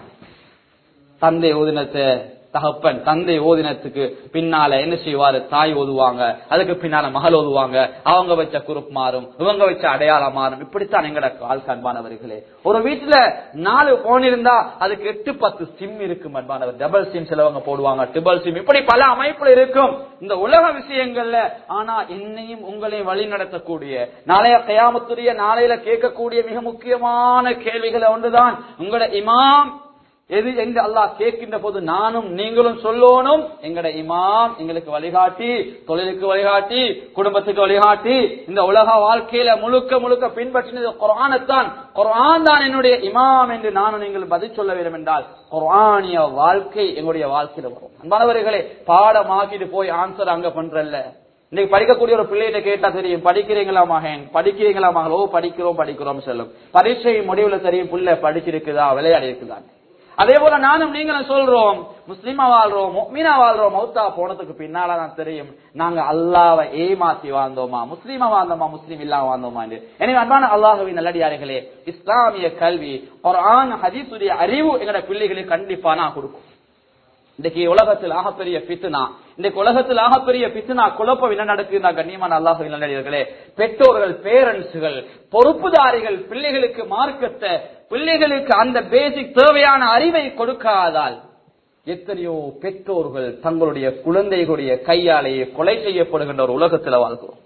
தந்தை ஓதினத்தை தகப்பன் தந்தை ஓதினத்துக்கு பின்னால என்ன செய்வாரு, தாய் ஓதுவாங்க, அதுக்கு பின்னால மகள் ஓதுவாங்க, அவங்க வச்ச குரூப் மாறும், இவங்க வச்ச அடையாளம் மாறும். இப்படித்தான் எங்கட வாழ்க்கை அன்பானவர்களே. ஒரு வீட்டுல நாலு போன் இருந்தா அதுக்கு எட்டு பத்து சிம் இருக்கும் அன்பானவர். டபுள் சிம் சிலவங்க போடுவாங்க, ட்ரிபிள் சிம், இப்படி பல அமைப்புல இருக்கும் இந்த உலக விஷயங்கள்ல. ஆனா என்னையும் உங்களையும் வழி நடத்தக்கூடிய, நாளைய கியாமத்துடைய நாளையில கேட்கக்கூடிய மிக முக்கியமான கேள்விகளை ஒன்றுதான் உங்களோட இமாம் எது என்று அல்லாஹ் கேட்கின்ற போது நானும் நீங்களும் சொல்லணும், எங்கட இமாம் எங்களுக்கு வழிகாட்டி, தொழிலுக்கு வழிகாட்டி, குடும்பத்துக்கு வழிகாட்டி, இந்த உலக வாழ்க்கையில முழுக்க முழுக்க பின்பற்றினது குர்ஆனைத்தான், குர்ஆன் தான் என்னுடைய இமாம் என்று நானும் நீங்கள் பதில் சொல்ல வேண்டும் என்றால் குர்ஆனிய வாழ்க்கை எங்களுடைய வாழ்க்கையில வரும். அன்பானவர்களே, பாடமாக்கிட்டு போய் ஆன்சர் அங்க பண்றல்ல. இன்னைக்கு படிக்கக்கூடிய ஒரு பிள்ளைகிட்ட கேட்டா தெரியும், படிக்கிறீங்களா மகன், படிக்கிறீங்களா மகள், ஓ படிக்கிறோம் படிக்கிறோம் சொல்லும். பரீட்சை முடிவுல தெரியும் புள்ள படிச்சிருக்குதா விளையாடி இருக்குதா. அதே போல நானும் நீங்களும் சொல்றோம், முஸ்லிமா வாழ்றோம், முஃமினா வாழ்றோம், மௌத்தா போனதுக்கு பின்னாலதான் தெரியும் நாங்க அல்லாஹ்வை ஏமாத்தி வாழ்ந்தோமா, முஸ்லிமா வாழ்ந்தோமா, முஸ்லிம் இல்லாம வாழ்ந்தோமா என்று. எனவே அன்பான அல்லாஹ்வின் நல்லடியார்களே, இஸ்லாமிய கல்வி, குர்ஆன் ஹதீஸுடைய அறிவு எங்கட பிள்ளைகளுக்கு கண்டிப்பா நான் கொடுக்கும். இன்னைக்கு உலகத்தில் ஆகப்பெரிய பித்னா, இன்னைக்கு உலகத்தில் ஆகப்பெரிய பித்னா குழப்பம் என்ன நடக்குதுன்னா கண்ணியமான அல்லாஹ்வின் நல்லடியார்களே, பெற்றோர்கள், பேரண்ட்ஸ்கள், பொறுப்புதாரிகள் பிள்ளைகளுக்கு மார்க்கத்தை, பிள்ளைகளுக்கு அந்த பேசிக் தேவையான அறிவை கொடுக்காதால் எத்தனையோ பெற்றோர்கள் தங்களுடைய குழந்தைகளுடைய கையாலேயே கொலை செய்யப்படுகின்ற ஒரு உலகத்தில் வாழ்கிறோம்.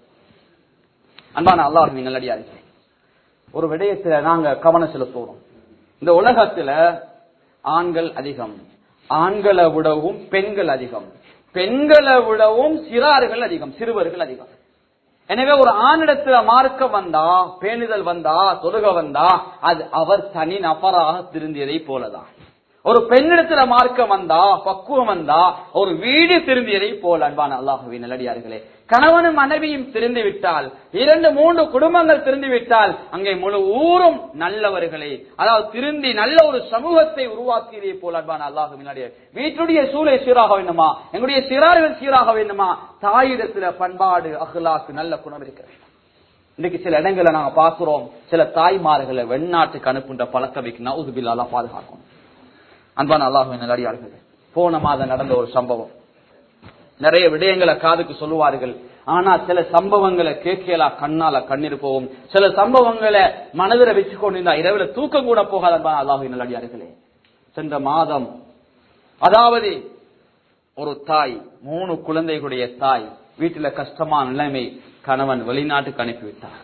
அன்பான அல்லாஹ்வின் நல்லடியார்களே, ஒரு விடயத்துல நாங்க கவனம் செலுத்துவோம். இந்த உலகத்துல ஆண்கள் அதிகம், ஆண்களை விடவும் பெண்கள் அதிகம், பெண்களை விடவும் சிறார்கள் அதிகம், சிறுவர்கள் அதிகம். எனவே ஒரு ஆணிடத்துல மார்க்கம் வந்தா, பேணுதல் வந்தா, தொழுக வந்தா, அது அவர் தனி நபராக திருந்தியதை போலதான். ஒரு பெண்ணிடத்துல மார்க்கம் வந்தா, பக்குவம் வந்தா, ஒரு வீடு திருந்தியதை போல. அன்பான அல்லாஹ்வின் நல்லடியார்களே, கணவனும் மனைவியும் திருந்து விட்டால், இரண்டு மூன்று குடும்பங்கள் திருந்து விட்டால், அங்கே முழு ஊரும் நல்லவர்களை, அதாவது திருந்தி நல்ல ஒரு சமூகத்தை உருவாக்கியதை போல. அன்பான அல்லாஹ்வின் நல்லடியார்களே, வீட்டுடைய சூழலை சீராக வேண்டுமா, எங்களுடைய சிறார்கள் சீராக வேண்டுமா, தாயிடத்துல பண்பாடு, அஹ்லாக்கு, நல்ல குணம் இருக்கிறது. இன்னைக்கு சில இடங்களை நாங்க பாக்குறோம், சில தாய்மார்களை வெளிநாட்டுக்கு அனுப்புகின்ற பழக்கமைக்கு நவுது பில்லாஹ் பாதுகாக்கும். அன்பான அல்லாஹ்வின் நல்லடியார்களே, போன மாதம் நடந்த ஒரு சம்பவம். நிறைய விடயங்களை காதுக்கு சொல்லுவார்கள், ஆனா சில சம்பவங்களை கேட்கலா கண்ணால கண்ணீர் போகும், சில சம்பவங்களை மனதில வச்சு கொண்டிருந்தா இரவுல தூக்கம் கூட போகாத. அன்பான அல்லாஹ்வின் நல்லடியார்களே, சென்ற மாதம், அதாவது ஒரு தாய், மூணு குழந்தைகளுடைய தாய், வீட்டுல கஷ்டமான நிலைமை, கணவன் வெளிநாட்டுக்கு அனுப்பிவிட்டார்.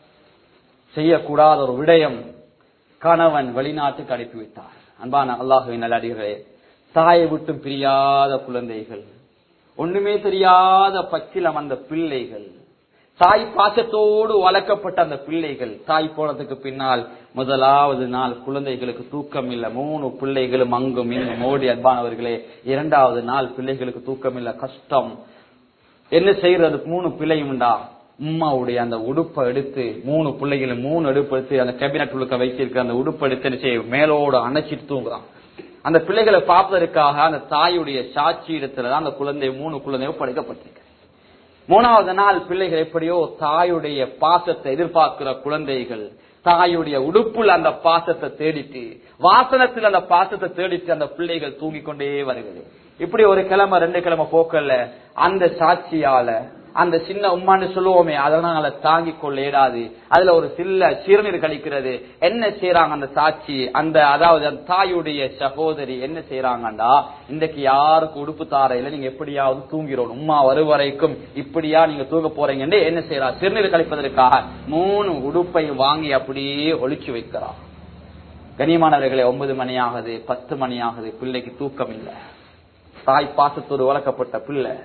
செய்யக்கூடாத ஒரு விடயம், கணவன் வெளிநாட்டுக்கு அனுப்பிவிட்டார். அன்பான அல்லாஹ்வின் நல்லடியார்களே, தாயை விட்டும் பிரியாத குழந்தைகள், ஒண்ணுமே தெரியாத பச்சிலம் அந்த பிள்ளைகள், தாய் பாசத்தோடு வளர்க்கப்பட்ட அந்த பிள்ளைகள் தாய் போனதுக்கு பின்னால் முதலாவது நாள் குழந்தைகளுக்கு தூக்கம் இல்லை. மூணு பிள்ளைகளும் அங்கும் இங்கும் ஓடி அன்பானவர்களே, இரண்டாவது நாள் பிள்ளைகளுக்கு தூக்கம் இல்லை, கஷ்டம். என்ன செய்யறது? மூணு பிள்ளையும்டா உம்மாவுடைய அந்த உடுப்பை எடுத்து, மூணு பிள்ளைகளும் மூணு எடுப்பு எடுத்து அந்த கேபினட் உழுக்க வைத்திருக்க அந்த உடுப்பை எடுத்து என்ன செய்ய மேலோடு அணைச்சிட்டு தூங்குறான். அந்த பிள்ளைகளை பார்ப்பதற்காக அந்த தாயுடைய சாட்சி இடத்துலதான் அந்த குழந்தை மூணு குழந்தையோ படைக்கப்பட்டிருக்க. மூணாவது நாள் பிள்ளைகள் எப்படியோ தாயுடைய பாசத்தை எதிர்பார்க்கிற குழந்தைகள் தாயுடைய உடுப்புல அந்த பாசத்தை தேடிட்டு, வாசனத்தில் அந்த பாசத்தை தேடிட்டு அந்த பிள்ளைகள் தூங்கிக் கொண்டே வருகிறது. இப்படி ஒரு கிழமை ரெண்டு கிழமை போக்கல்ல அந்த சாட்சியால அந்த சின்ன உம்மான்னு சொல்லுவோமே அதனால தாங்கிக் கொள்ள இயலாது. அதுல ஒரு சில்ல சிறுநீர் கழிக்கிறது. என்ன செய்யறாங்க அந்த சாட்சி, அந்த அதாவது அந்த தாயுடைய சகோதரி என்ன செய்யறாங்கண்டா, இன்றைக்கு யாருக்கு உடுப்பு தார இல்ல, நீங்க எப்படியாவது தூங்கிறோம், உம்மா வரும் வரைக்கும் இப்படியா நீங்க தூங்க போறீங்கன்னு என்ன செய்யறா, சிறுநீர் கழிப்பதற்காக மூணு உடுப்பை வாங்கி அப்படியே ஒளிச்சு வைக்கிறா. கனிமானவர்களே, ஒன்பது மணி ஆகுது, பத்து மணி ஆகுது, பிள்ளைக்கு தூக்கம் இல்லை. தாய் பாசத்தோடு வளர்க்கப்பட்ட பிள்ளை.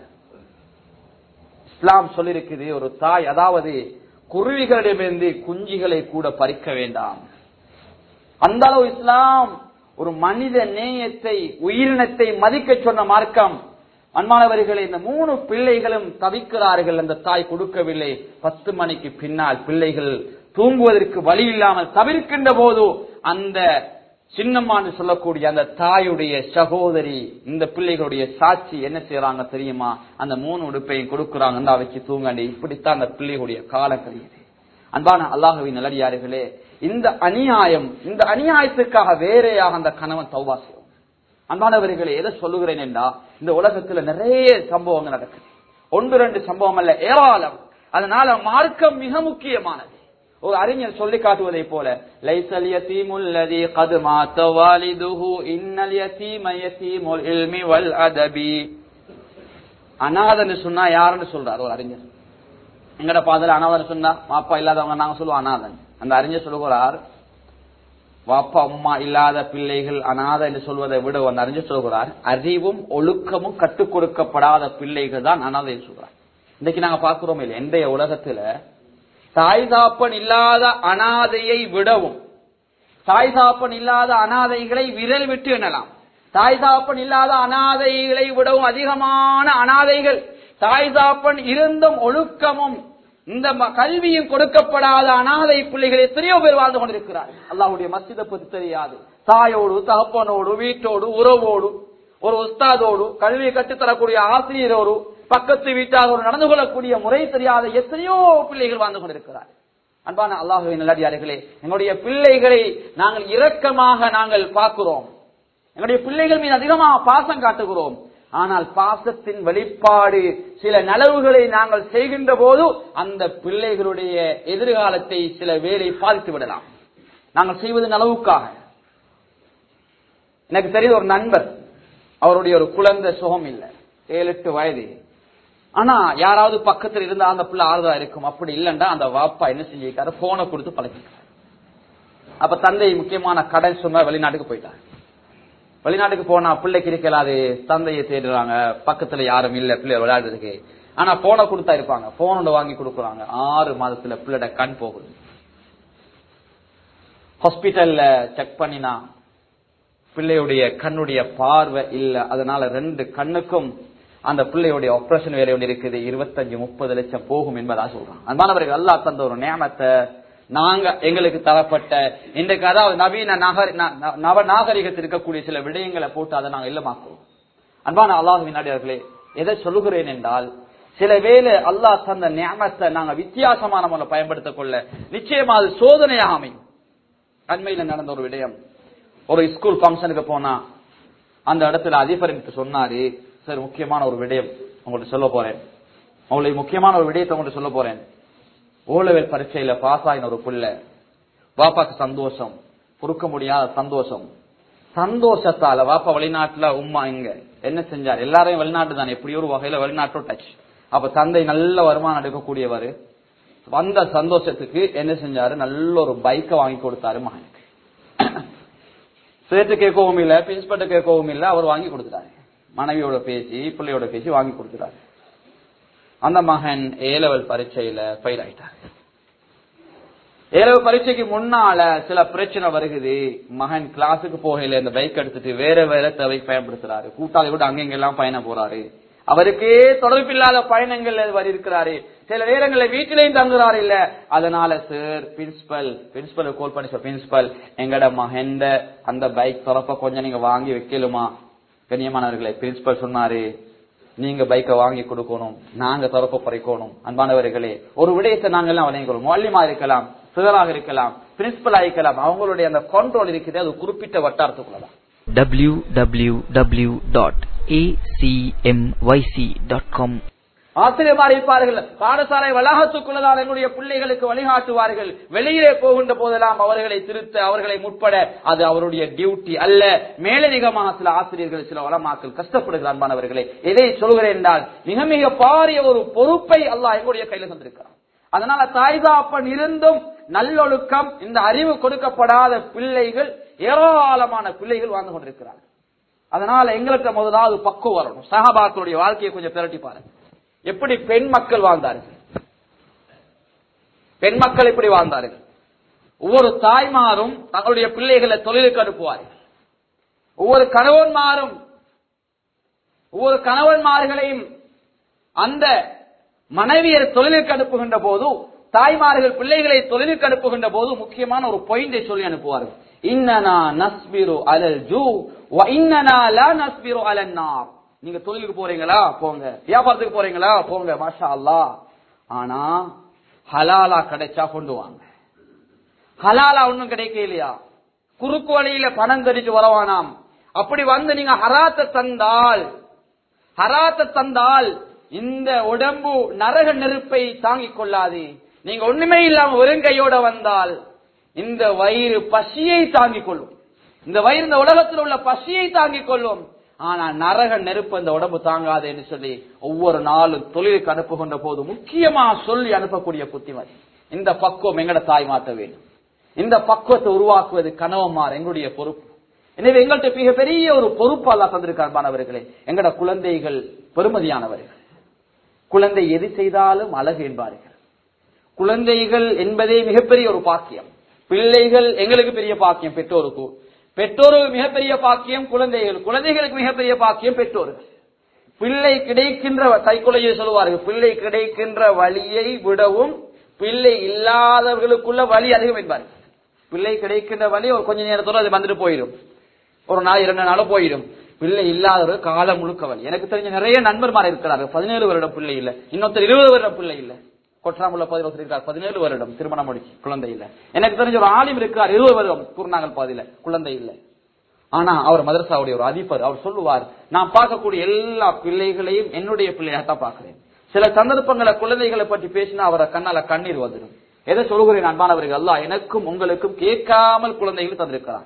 இஸ்லாம் சொல்லிருக்குது, ஒரு தாய் அதாவது குருவிகளிடமிருந்து குஞ்சுகளை கூட பறிக்க வேண்டாம். அந்த அளவு இஸ்லாம் ஒரு மனித நேயத்தை உயிரினத்தை மதிக்க சொன்ன மார்க்கம். அன்பானவர்களே, இந்த மூணு பிள்ளைகளும் தவிக்கிறார்கள், அந்த தாய் கொடுக்கவில்லை. பத்து மணிக்கு பின்னால் பிள்ளைகள் தூங்குவதற்கு வழி இல்லாமல் தவிர்க்கின்ற போது அந்த சின்னம்மான்னு சொல்லக்கூடிய அந்த தாயுடைய சகோதரி இந்த பிள்ளைகளுடைய சாட்சி என்ன செய்யறாங்க தெரியுமா, அந்த மூணு உடுப்பையும் கொடுக்குறாங்க, வச்சு தூங்காண்டி. இப்படித்தான் அந்த பிள்ளைகளுடைய காலம் கழியுது. அன்பான அல்லாஹ்வின் நல்லடியார்களே, இந்த அநியாயம் இந்த அநியாயத்துக்காக வேறையாக அந்த கணவன் தௌபா செய்யும். அன்பானவர்களே, எதை சொல்லுகிறேன் என்றா, இந்த உலகத்துல நிறைய சம்பவங்கள் நடக்குது. ஒன்று ரெண்டு சம்பவம் அல்ல, ஏராளம். அதனால மார்க்கம் மிக முக்கியமானது. ஒரு அறிஞர் சொல்லி காட்டுவதை போல, லைஸல் யதீமுல் லதீ கத் மாத வாலிதுஹு இன்னல் யதீம யதீமுல் இல்மி வல் அதபி. அநாதன்னு சொன்னா யாருன்னு சொல்றாரு ஒரு அறிஞர். எங்கட பாதல அநாதன் சொன்னா வாப்பா இல்லாதவங்க நாங்க சொல்லுவோம் அநாதன். அந்த அறிஞர் சொல்லுகிறார், வாப்பா அம்மா இல்லாத பிள்ளைகள் அநாத என்று சொல்வதை விட அந்த அறிஞர் சொல்கிறார், அறிவும் ஒழுக்கமும் கற்றுக் கொடுக்கப்படாத பிள்ளைகள் தான் அநாதை சொல்றார். இன்னைக்கு நாங்க பாக்குறோம் இல்லை, இன்றைய உலகத்துல தாய் தாப்பன் இல்லாத அனாதையை விடவும், தாய் தாப்பன் இல்லாத அனாதைகளை விரல் விட்டு எண்ணலாம். தாய் தாப்பன் இல்லாத அனாதைகளை விடவும் அதிகமான அனாதைகள் தாய் தாப்பன் இருந்தும் ஒழுக்கமும் இந்த கல்வியும் கொடுக்கப்படாத அனாதை பிள்ளைகள் எத்தனையோ பேர் வாழ்ந்து கொண்டிருக்கிறார்கள். அல்லாஹ்வுடைய மஸ்ஜிதை பற்றி தெரியாது, தாயோடு தகப்பனோடு வீட்டோடு உறவோடு ஒரு உஸ்தாதோடு கல்வியை கற்றுத்தரக்கூடிய ஆசிரியரோடு பக்கத்து வீட்டாரோடு நடந்து கொள்ளக்கூடிய முறை தெரியாத எத்தனையோ பிள்ளைகள் வாழ்ந்து கொண்டிருக்கிறார். அன்பான அல்லாஹ்வின் நல்லடியார்களே, எங்களுடைய பிள்ளைகளை நாங்கள் இரக்கமாக நாங்கள் பார்க்கிறோம், எங்களுடைய பிள்ளைகள் மீது அதிகமாக பாசம் காட்டுகிறோம். ஆனால் பாசத்தின் வெளிப்பாடு சில நலவுகளை நாங்கள் செய்கின்ற போது அந்த பிள்ளைகளுடைய எதிர்காலத்தை சில வேளை பாதித்து விடலாம். நாங்கள் செய்வது நலவுக்காக. எனக்கு தெரிந்த ஒரு நண்பர், அவருடைய ஒரு குழந்தை சுகம் இல்லை, ஏழு எட்டு வயது. ஆனா யாராவது பக்கத்தில் இருந்தா அந்த பிள்ளை ஆறுதலா இருக்கும். அப்படி இல்லைன்னா அந்த வாப்பா என்ன செஞ்சிருக்காரு, போனை கொடுத்து பழகிட்டார். அப்ப தந்தை முக்கியமான கடன் சும்மா வெளிநாட்டுக்கு போயிட்டார். வெளிநாட்டுக்கு போனா பிள்ளைக்கு இருக்கலாது, தந்தையை தேடுறாங்க, பக்கத்துல யாரும் இல்ல பிள்ளை விளையாடுறதுக்கு. ஆனா போனை கொடுத்தா இருப்பாங்க, போனோட வாங்கி கொடுக்குறாங்க. ஆறு மாதத்துல பிள்ளைட கண் போகுது. ஹாஸ்பிட்டல்ல செக் பண்ணினா பிள்ளையுடைய கண்ணுடைய பார்வை இல்ல. அதனால ரெண்டு கண்ணுக்கும் அந்த பிள்ளையுடைய ஆபரேஷன் வேலை ஒன்று இருக்குது, இருபத்தஞ்சு முப்பது லட்சம் போகும் என்பதா சொல்றாங்க. அன்பானவர்கள், அல்லாஹ் தந்த ஒரு நியமத்தை நாங்க எங்களுக்கு தரப்பட்ட இன்றைக்கு அதாவது நவீன நாகரி நவ நாகரிகத்தில் இருக்கக்கூடிய சில விடயங்களை போட்டு அதை நாங்க இல்லமாக்குவோம். அன்பான அல்லாஹ்வின் அடியார்களே, எதை சொல்லுகிறேன் என்றால், சில வேளை அல்லாஹ் தந்த நியமத்தை நாங்க வித்தியாசமான முறையில் பயன்படுத்திக் கொள்ள நிச்சயமா அது சோதனையாக அமையும். அண்மையில நடந்த ஒரு விடயம், ஒரு ஸ்கூல் பங்கனுக்கு போனா அந்த இடத்துல அதிபர் எனக்கு சொன்னாரு, சார் முக்கியமான ஒரு விடயம் உங்கள்கிட்ட சொல்ல போறேன், உங்களுக்கு முக்கியமான ஒரு விடயத்தை உங்கள்கிட்ட சொல்ல போறேன். ஓலவேல் பரீட்சையில பாஸ் ஆகின ஒரு பிள்ளை, வாப்பாக்கு சந்தோஷம், பொறுக்க முடியாத சந்தோஷம். சந்தோஷத்தால வாப்பா வெளிநாட்டுல, உம்மா இங்க என்ன செஞ்சார், எல்லாரையும் வெளிநாட்டு தான் எப்படியோ ஒரு வகையில வெளிநாட்டோ டச். அப்ப தந்தை நல்ல வருமானம் எடுக்கக்கூடியவர், வந்த சந்தோஷத்துக்கு என்ன செஞ்சாரு, நல்ல ஒரு பைக்கை வாங்கி கொடுத்தாரு மகனுக்கு. சேர்த்து கேட்கவும் இல்ல, பிரின்சிபல்ட்ட கேட்கவும் இல்ல, அவர் வாங்கி கொடுத்துட்டாரு. மனைவியோட பேசி பிள்ளையோட பேசி வாங்கி கொடுத்துட்டாரு. அந்த மகன் ஏ லெவல் பரீட்சையில ஃபெயில் ஆயிட்டார். ஏ லெவல் பரீட்சைக்கு முன்னால சில பிரச்சனை வருகுது. மகன் கிளாஸுக்கு போகல, இந்த பைக் எடுத்துட்டு வேற வேற தேவை பயன்படுத்துறாரு. கூட்டாளி விட்டு அங்க எல்லாம் பயணம் போறாரு. அவருக்கே தொடர்பில்லாத பயணங்கள் வரி இருக்கிறாரு. சில நேரங்களில் வீட்டிலையும் தங்குறாரு இல்ல. அதனால சார் பிரின்சிபல் பிரின்சிபல் கால் பண்ணி சார் பிரின்சிபல் எங்கட மகன் அந்த பைக் திறப்ப கொஞ்சம் நீங்க வாங்கி வைக்கலுமா? கண்ணியமானவர்களை பிரின்சிபல் சொன்னாரு, நீங்க பைக்கை வாங்கி கொடுக்கணும், நாங்க திறப்ப பறிக்கணும். அன்பானவர்களே, ஒரு விடயத்தை நாங்க எல்லாம் வழங்கிக்கொள்ளும். மொல்லிமா இருக்கலாம், சிலராக இருக்கலாம், பிரின்சிபலா இருக்கலாம். அவங்களுடைய அந்த கண்ட்ரோல் இருக்குது, அது குறிப்பிட்ட வட்டாரத்துக்குள்ளதான். W W W dot A C M Y C dot com. ஆசிரியர் இருப்பார்கள், பாடசாலை வளாகத்துக்குள்ளதான் எங்களுடைய பிள்ளைகளுக்கு வழிகாட்டுவார்கள். வெளியிலே போகின்ற போதெல்லாம் அவர்களை திருத்த, அவர்களை முற்பட அது அவருடைய டியூட்டி அல்ல. மேலதிகமாக சில ஆசிரியர்கள், சில வளமாக்கள் கஷ்டப்படுகிறார். அன்பானவர்களே, எதை சொல்கிறேன் என்றால், மிக மிக பாரிய ஒரு பொறுப்பை அல்லாஹ் எங்களுடைய கையில தந்திருக்கிறார். அதனால தாய்தாப்பன் இருந்தும் நல்லொழுக்கம், இந்த அறிவு கொடுக்கப்படாத பிள்ளைகள், ஏராளமான பிள்ளைகள் வாழ்ந்து கொண்டிருக்கிறார்கள். அதனால எங்களுக்கு முதலாவது பக்குவம் வரணும். சஹாபாக்களுடைய வாழ்க்கையை கொஞ்சம் திரட்டி பாருங்க. எப்படி பெண் மக்கள் வாழ்ந்தார்கள், பெண் மக்கள் எப்படி வாழ்ந்தார்கள். ஒவ்வொரு தாய்மாரும் தங்களுடைய பிள்ளைகளை தொழிலுக்கு அனுப்புவார்கள். ஒவ்வொரு கணவன்மாரும் ஒவ்வொரு கணவன்மார்களையும் அந்த மனைவியர் தொழிலுக்கு அனுப்புகின்ற போது, தாய்மார்கள் பிள்ளைகளை தொழிலுக்கு அனுப்புகின்ற போது முக்கியமான ஒரு பாயிண்டை சொல்லி அனுப்புவார்கள். இன்னனா நஸ்பிரு அலல் ஜூ வ இன்னனா லா நஸ்பிரு அலன் நார். நீங்க தொழிலுக்கு போறீங்களா போங்க, வியாபாரத்துக்கு போறீங்களா போங்க, மாஷா அல்லாஹ். ஆனா ஹலாலா கிடைச்சா கொண்டு வாங்க. ஹலாலா ஒண்ணும் கிடைக்க இல்லையா, குறுக்கு வழியில பணம் கடிச்சு வரவானாம். அப்படி வந்து நீங்க ஹராத்த தந்தால் ஹராத்த தந்தால் இந்த உடம்பு நரக நெருப்பை தாங்கிக் கொள்ளாது. நீங்க ஒண்ணுமே இல்லாம வெறுங்கையோட வந்தால் இந்த வயிறு பசியை தாங்கிக் கொள்ளும். இந்த வயிறு இந்த உலகத்தில் உள்ள பசியை தாங்கிக் கொள்ளும். ஆனா நரக நெருப்பு இந்த உடம்பு தாங்காது என்று சொல்லி ஒவ்வொரு நாளும் தொழிலுக்கு அனுப்புகின்ற போது முக்கியமா சொல்லி அனுப்பக்கூடிய புத்திமதி. இந்த பக்குவம் எங்கட தாய் மாற்ற வேண்டும். இந்த பக்குவத்தை உருவாக்குவது கணவன்மார் எங்களுடைய பொறுப்பு. எனவே எங்கள்கிட்ட மிக பெரிய ஒரு பொறுப்பு அல்லாஹ் தந்திருக்கார். மாணவர்களே, எங்கட குழந்தைகள் பெருமதியானவர்கள். குழந்தை எது செய்தாலும் அழகு என்பார்கள். குழந்தைகள் என்பதே மிகப்பெரிய ஒரு பாக்கியம். பிள்ளைகள் எங்களுக்கு பெரிய பாக்கியம், பெற்றோருக்கு பெற்றோருக்கு மிகப்பெரிய பாக்கியம் குழந்தைகள், குழந்தைகளுக்கு மிகப்பெரிய பாக்கியம் பெற்றோர்கள். பிள்ளை கிடைக்கின்ற சைக்கோலஜி சொல்லுவார்கள், பிள்ளை கிடைக்கின்ற வழியை விடவும் பிள்ளை இல்லாதவர்களுக்குள்ள வழி அதிகம் என்பார்கள். பிள்ளை கிடைக்கின்ற வழி ஒரு கொஞ்ச நேரத்தோட அது வந்துட்டு போயிடும், ஒரு நாள் இரண்டு நாளும் போயிடும். பிள்ளை இல்லாதவர்கள் காலம் முழுக்க வழி. எனக்கு தெரிஞ்ச நிறைய நண்பர்மார் இருக்கிறார்கள், பதினேழு வருடம் பிள்ளை இல்ல, இன்னொருத்தர் இருபது வருடம் பிள்ளை இல்ல. கொற்றாமுள்ள பதில் இருக்கிறார், பதினேழு வருடம் திருமணம் முடிச்சு குழந்தை இல்ல. எனக்கு தெரிஞ்ச ஒரு ஆலிம் இருக்கிறார், இருபது வருடம் குருநாகல் பாதியில குழந்தை இல்ல. ஆனா அவர் மதரசாவுடைய ஒரு அதிபர். அவர் சொல்லுவார், நான் பார்க்கக்கூடிய எல்லா பிள்ளைகளையும் என்னுடைய பிள்ளையாகத்தான் பார்க்கிறேன். சில சந்தர்ப்பங்களை குழந்தைகளை பற்றி பேசினா அவரை கண்ணால கண்ணீர் வந்துடும். எதை சொல்கிறேன் அன்பானவர்கள், அல்லாஹ் எனக்கும் உங்களுக்கும் கேட்காமல் குழந்தைகள் தந்திருக்கிறான்.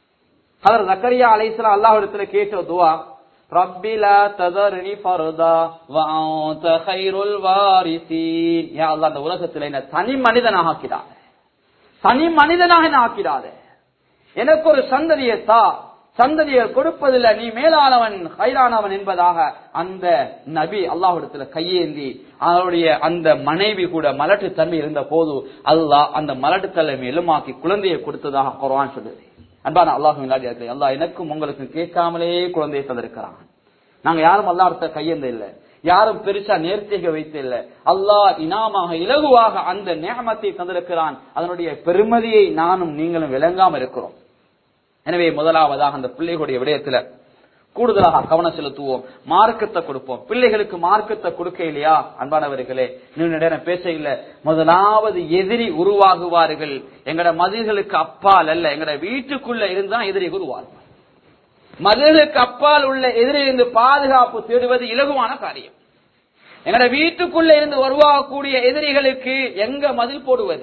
ஹதரத் ஜக்கரியா அலைஹிஸ்ஸலாம் அல்லாஹ்விடத்துல கேட்ட துஆ, ரப்பி லா ததர்னி ஃபர்தா வ அன்த கைருல் வாரிசீன். யா அல்லாஹ், இந்த உலகத்துல என்ன தனி மனிதனாக ஆக்கிடாத, தனி மனிதனாக என்ன ஆக்கிடாத, எனக்கு ஒரு சந்ததியை தா, சந்ததியை கொடுப்பதில் நீ மேலானவன் கைரானவன் என்பதாக அந்த நபி அல்லாஹ்விடத்துல கையேந்தி, அவருடைய அந்த மனைவி கூட மலட்டு தன்மை இருந்த போது அல்லாஹ் அந்த மலட்டு தன்மை எலுமாக்கி குழந்தையை கொடுத்ததாக குர்ஆன் சொல்லுது. அன்பான அல்லாஹ்வின் அடியார்களே, அல்லாஹ் எனக்கும் உங்களுக்கும் கேட்காமலே குழந்தையை தந்திருக்கிறான். நாங்க யாரும் அல்லாஹ்விட்ட கையேந்த இல்ல, யாரும் பெருசா நேர்த்திக வைத்து இல்ல. அல்லாஹ் இனாமாக இலகுவாக அந்த நிஅமத்தை தந்திருக்கிறான். அதனுடைய பெருமதியை நானும் நீங்களும் விளங்காம இருக்கிறோம். எனவே முதலாவதாக அந்த பிள்ளைகளுடைய விடயத்துல கூடுதலாக கவனம் செலுத்துவோம், மார்க்கத்தை கொடுப்போம். பிள்ளைகளுக்கு மார்க்கத்தை கொடுக்க இல்லையா அன்பானவர்களே, நீண்ட நேரம் பேச இல்ல. முதலாவது எதிரி உருவாகுவார்கள் எங்கட மதில்களுக்கு அப்பால் அல்ல, எங்கட வீட்டுக்குள்ள இருந்தா எதிரி உருவாகும். மதில்களுக்கு அப்பால் உள்ள எதிரிலிருந்து பாதுகாப்பு தேடுவது இலகுவான காரியம். எங்கட வீட்டுக்குள்ள இருந்து உருவாகக்கூடிய எதிரிகளுக்கு எங்க மதில் போடுவது?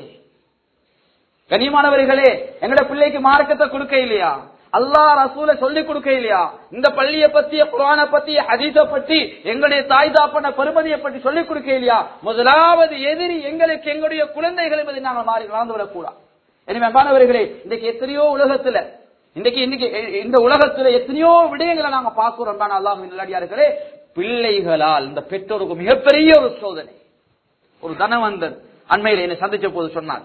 கண்ணியமானவர்களே, எங்கட பிள்ளைக்கு மார்க்கத்தை கொடுக்க இல்லையா, அல்லாஹ் ரசூலை சொல்லிக் கொடுக்க இல்லையா, இந்த பள்ளியை பத்தி, குர்ஆனை பத்தி, ஹதீஸை பத்தி, எங்களுடைய தாய் தாப்பன பெருமதியை பற்றி சொல்லிக் கொடுக்க இல்லையா, முதலாவது எதிரி எங்களுக்கு எங்களுடைய குழந்தைகள் என்பதை நாங்கள் மாறி வாழ்ந்துவிடக் கூடாது. எனவே அன்பானவர்களே, இன்றைக்கு எத்தனையோ உலகத்துல இன்றைக்கு இன்னைக்கு இந்த உலகத்துல எத்தனையோ விடயங்களை நாங்க பார்க்கிறோம். அல்லாஹ்வின் நல்லடியார்களே, பிள்ளைகளால் இந்த பெற்றோருக்கு மிகப்பெரிய ஒரு சோதனை. ஒரு தனவந்தர் அண்மையில் என்னை சந்திச்ச போது சொன்னார்,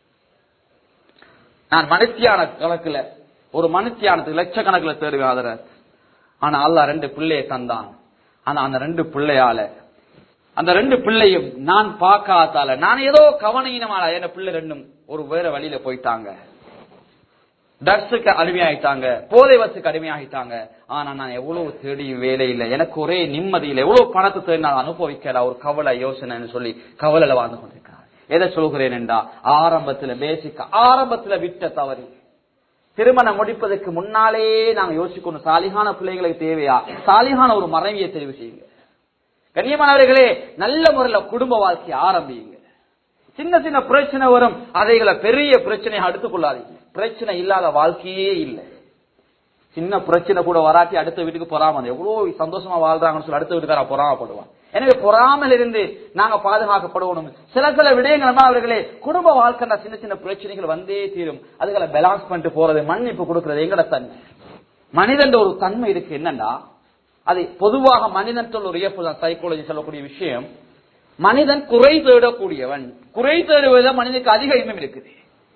நான் மனுஷியான கணக்குல ஒரு மனுஷியானத்துக்கு லட்சக்கணக்கில் தேடுவேன் ஆதரவு. ஆனா அல்லாஹ் ரெண்டு பிள்ளையை தந்தான். ஆனா அந்த ரெண்டு பிள்ளையால அந்த ரெண்டு பிள்ளையும் நான் பார்க்காதால நான் ஏதோ கவனீனமான என் பிள்ளை ரெண்டும் ஒரு வேற வழியில போயிட்டாங்க, ட்ரக்ஸுக்கு அடிமையாயிட்டாங்க, போதை வசுக்கு அடிமையாகிட்டாங்க. ஆனா நான் எவ்வளவு தேடியும் வேலை இல்லை, எனக்கு ஒரே நிம்மதி இல்லை, எவ்வளவு பணத்தை தேடி நான் அனுபவிக்கல, ஒரு கவலை யோசனைன்னு சொல்லி கவலையில வாழ்ந்து கொண்டிருக்கிறார். எதை சொல்கிறேன் என்றா, ஆரம்பத்துல பேசிக்க ஆரம்பத்துல விட்ட தவறு. திருமணம் முடிப்பதற்கு முன்னாலே நாங்க யோசிக்கணும், சாலிகான பிள்ளைகளுக்கு தேவையா, சாலிகான ஒரு மனைவியை தெரிவு செய்யுங்க. கண்ணியமானவர்களே, நல்ல முறையில குடும்ப வாழ்க்கையை ஆரம்பியுங்க. சின்ன சின்ன பிரச்சனை வரும், அதைகளை பெரிய பிரச்சனையை அடுத்துக் கொள்ளாதீங்க. பிரச்சனை இல்லாத வாழ்க்கையே இல்லை. சின்ன பிரச்சனை கூட வராட்டி அடுத்த வீட்டுக்கு பொறாம, எவ்வளவு சந்தோஷமா வாழ்றாங்கன்னு சொல்லி அடுத்த வீட்டுக்கார பொறாமப்படுவான். எனவே பொறாமல் இருந்து நாங்க பாதுகாக்கப்படணும். சில சில விடயங்கள் அவர்களே, குடும்ப வாழ்க்கை சின்ன சின்ன பிரச்சனைகள் வந்தே தீரும். அதுகளை பேலன்ஸ் பண்ணிட்டு போறது, மன்னிப்பு கொடுக்கிறது எங்கட தன்மை. மனிதன் ஒரு தன்மை இருக்கு என்னன்னா, அது பொதுவாக மனிதன் ஒரு இயல்பு தான். சைக்காலஜி சொல்லக்கூடிய விஷயம், மனிதன் குறை தேடக்கூடியவன். குறை தேடுவதில் மனிதனுக்கு அதிக இன்பம் இருக்குது.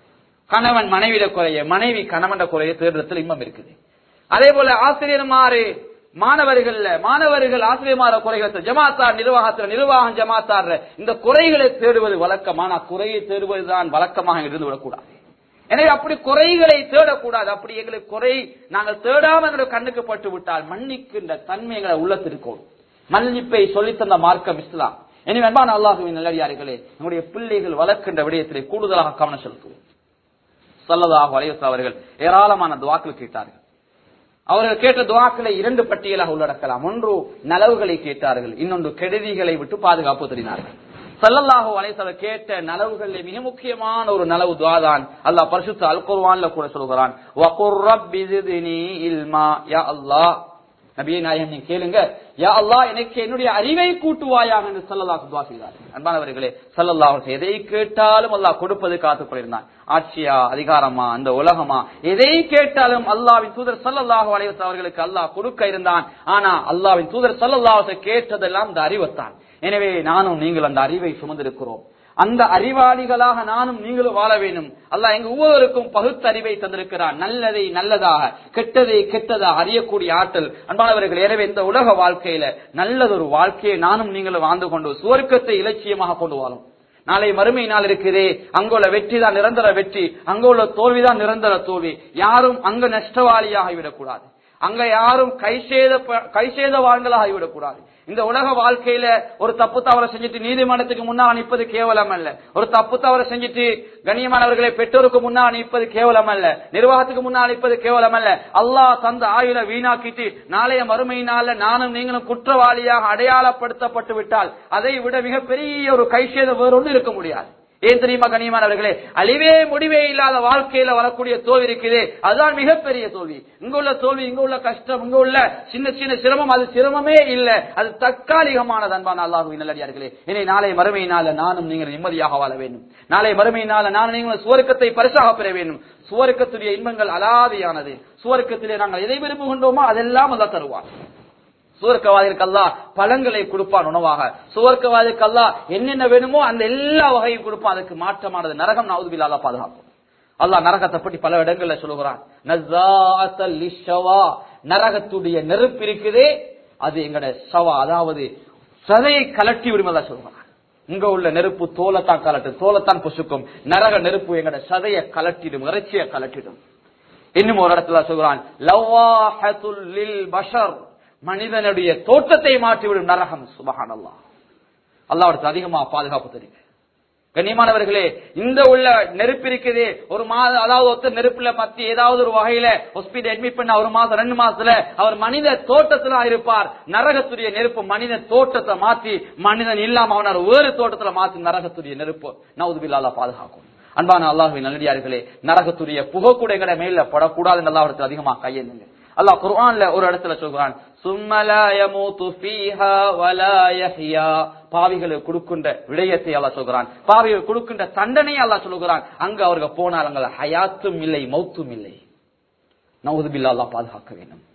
கணவன் மனைவிட குறைய, மனைவி கணவன் குறைய தேடுறதுல இன்பம் இருக்குது. அதே போல ஆசிரியர்மாறு மாணவர்கள் மாணவர்கள் ஆசிரியர்மார குறைகள், ஜமாத்தார் நிர்வாகத்தில் நிர்வாகம் ஜமாத்தார் இந்த குறைகளை தேடுவது வழக்கமான, குறையை தேடுவதுதான் வழக்கமாக இருந்து விடக்கூடாது. எனவே அப்படி குறைகளை தேடக்கூடாது. அப்படி எங்களுக்கு குறை நாங்கள் தேடாம எங்களுடைய கண்ணுக்கு பட்டு விட்டால் மன்னிக்கின்ற தன்மை எங்களை உள்ளத்திற்கும். மன்னிப்பை சொல்லித்தந்த மார்க்கம் இஸ்லாம். எனவே அன்பான அல்லாஹ்வின் நல்லடியார்களே, நம்முடைய பிள்ளைகள் வளர்க்கின்ற விடயத்திலே கூடுதலாக கவனம் செலுத்துவோம். ஸல்லல்லாஹு அலைஹி வஸல்லம் அவர்கள் ஏராளமான துஆக்கள் கேட்டார்கள். அவர்கள் கேட்ட துஆக்களை இரண்டு பட்டியலாக உள்ளடக்கலாம். ஒன்று நலவுகளை கேட்டார்கள், இன்னொன்று கெடுதிகளை விட்டு பாதுகாப்பு தேடினார்கள். ஸல்லல்லாஹு அலைஹி வஸல்லம் கேட்ட நலவுகளில் மிக முக்கியமான ஒரு நலவு துஆ தான். அல்லாஹ் பரிசுத்த அல் குர்ஆன்ல கூட சொல்கிறான், வகுர் ரப்பி ஸித்னி இல்மா. யா அல்லாஹ், நபியே நாயகம் நீங்க கேளுங்க, யா அல்லாஹ் எனக்கு என்னுடைய அறிவை கூட்டுவாயாக என்று ஸல்லல்லாஹு துஆ செய்தார்கள். அன்பானவர்களே, ஸல்லல்லாஹு அலைஹி எதை கேட்டாலும் அல்லாஹ் கொடுப்பது காத்துக் கொண்டிருந்தான். ஆட்சியா, அதிகாரமா, அந்த உலகமா, எதை கேட்டாலும் அல்லாஹ்வின் தூதர் ஸல்லல்லாஹு அலைஹி வஸல்லம் அவர்களுக்கு அல்லாஹ் கொடுக்க இருந்தான். ஆனா அல்லாஹ்வின் தூதர் ஸல்லல்லாஹு அலைஹி கேட்டதெல்லாம் இந்த அறிவைத்தான். எனவே நானும் நீங்கள் அந்த அறிவை சுமந்திருக்கிறோம். அந்த அறிவாளிகளாக நானும் நீங்களும் வாழ வேண்டும். அல்லாஹ் எங்க ஒவ்வொருவருக்கும் பகுத்தறிவை தந்திருக்கிறான். நல்லதை நல்லதாக, கெட்டதை கெட்டதாக அறியக்கூடிய ஆற்றல். அன்பானவர்கள், எனவே இந்த உலக வாழ்க்கையில நல்லதொரு வாழ்க்கையை நானும் நீங்களும் வாழ்ந்து கொண்டு சுவர்க்கத்தை இலட்சியமாக கொண்டு வாழும். நாளை மறுமை நாள் இருக்கிறே, அங்குள்ள வெற்றி தான் நிரந்தர வெற்றி, அங்குள்ள தோல்விதான் நிரந்தர தோல்வி. யாரும் அங்க நஷ்டவாளியாக விடக்கூடாது, அங்க யாரும் கைசேத கைசேதவான்களாக ஆகிவிடக்கூடாது. இந்த உலக வாழ்க்கையில ஒரு தப்பு தவறை செஞ்சுட்டு நீதிமன்றத்துக்கு முன்னால் அனுப்பது கேவலம் அல்ல. ஒரு தப்பு தவறை செஞ்சுட்டு கண்ணியமானவர்களை பெற்றோருக்கு முன்னால் அனுப்பது கேவலம் அல்ல. நிர்வாகத்துக்கு முன்னால் அனுப்பது கேவலம் அல்ல. அல்லாஹ் தந்த ஆயுளை வீணாக்கிட்டு நாளைய மறுமையினால நானும் நீங்களும் குற்றவாளியாக அடையாளப்படுத்தப்பட்டு விட்டால் அதை விட மிகப்பெரிய ஒரு கைசேதம் வேறொன்று இருக்க முடியாது. ஏன் தெரியுமா கண்ணியமானவர்களே, அழிவே முடிவே இல்லாத வாழ்க்கையில வரக்கூடிய தோல்வி இருக்குது, அதுதான் மிகப்பெரிய தோல்வி. இங்க உள்ள தோல்வி, இங்க உள்ள கஷ்டம், இங்க உள்ள சின்ன சின்ன சிரமம், அது சிரமமே இல்லை, அது தற்காலிகமானது. அன்பான அல்லாஹ்வின் நல்லடியார்களே, இனி நாளை மறுமையினால நானும் நீங்கள் நிம்மதியாக வாழ வேண்டும். நாளை மறுமையினால நானும் நீங்கள் சுவர்க்கத்தை பரிசாக பெற வேண்டும். சுவர்க்கத்துடைய இன்பங்கள் அலாதியானது. சுவர்க்கத்திலே நாங்கள் எதை விரும்புகின்றோமோ அதெல்லாம் அல்லாஹ் தருவார். சுவர்க்கவாதிகளுக்கு அல்லாஹ் பழங்களை கொடுப்பான் உணவாக. சுவர்க்கவாதிகளுக்கு அல்லாஹ் என்னென்ன வேணுமோ அந்த எல்லா வகையும் கொடுப்பான். அதுக்கு மாற்றமானது நரகம். நவுது பில்லாஹ், அல்லாஹ் பாதுகாக்கும். அல்லாஹ் நரகத்தை பற்றி பல இடங்கள்ல சொல்லுகிறான். நஸாஅத்தல் லிஷவா, நரகத்துடைய நெருப்பு இருக்குதே அது எங்கட ஷவா, அதாவது சதையை கலட்டி விடுமதா சொல்றான். இங்க உள்ள நெருப்பு தோலத்தான் கலட்டு, தோலத்தான் புசுக்கும். நரக நெருப்பு எங்கட சதையை கலட்டிடும், இறைச்சியை கலட்டிடும். இன்னும் ஒரு இடத்துல சொல்றான், லவாஹத்துல் லில் பஷர், மனிதனுடைய தோற்றத்தை மாற்றிவிடும் நரகம். சுப்ஹானல்லாஹ், அல்லாஹ்வுக்கு அதிகமா பாதுகாப்பு தெரியும். கண்ணியமானவர்களே, இந்த உள்ள நெருப்பு இருக்குது ஒரு மாதம், அதாவது ஒருத்தர் நெருப்புல பத்தி ஏதாவது ஒரு வகையில ஹாஸ்பிட்டல் அட்மிட் பண்ண ஒரு மாசம் ரெண்டு மாசத்துல அவர் மனித தோட்டத்துல இருப்பார். நரகத்துடைய நெருப்பு மனித தோட்டத்தை மாற்றி மனிதன் இல்லாம அவனார் வேறு தோட்டத்துல மாற்றி நரகத்துடைய நெருப்பு நவுது பில்லாஹ், அல்லாஹ் பாதுகாக்கும். அன்பான அல்லாஹ்வின் நல்லடியார்களே, நரகத்துடைய புகை கூட எங்கட மேல படக்கூடாது. அல்லாஹ்விடத்தில் அதிகமா கையெழுங்க. அல்லாஹ் குர்ஆன்ல ஒரு இடத்துல சொல்றான், சும்ம லா யமூது ஃபீஹா வலா யஹ்யா, பாவிகளுக்கு கொடுக்கின்ற விடயத்தை அல்லாஹ் சொல்கிறான், பாவிகளுக்கு கொடுக்கின்ற தண்டனையை அல்லாஹ் சொல்கிறான். அங்க அவர்கள் போனால் அங்க ஹயாத்தும் இல்லை மௌத்தும் இல்லை. நவுது பில்லாஹ், அல்லாஹ் பாதுகாக்க வேண்டும்.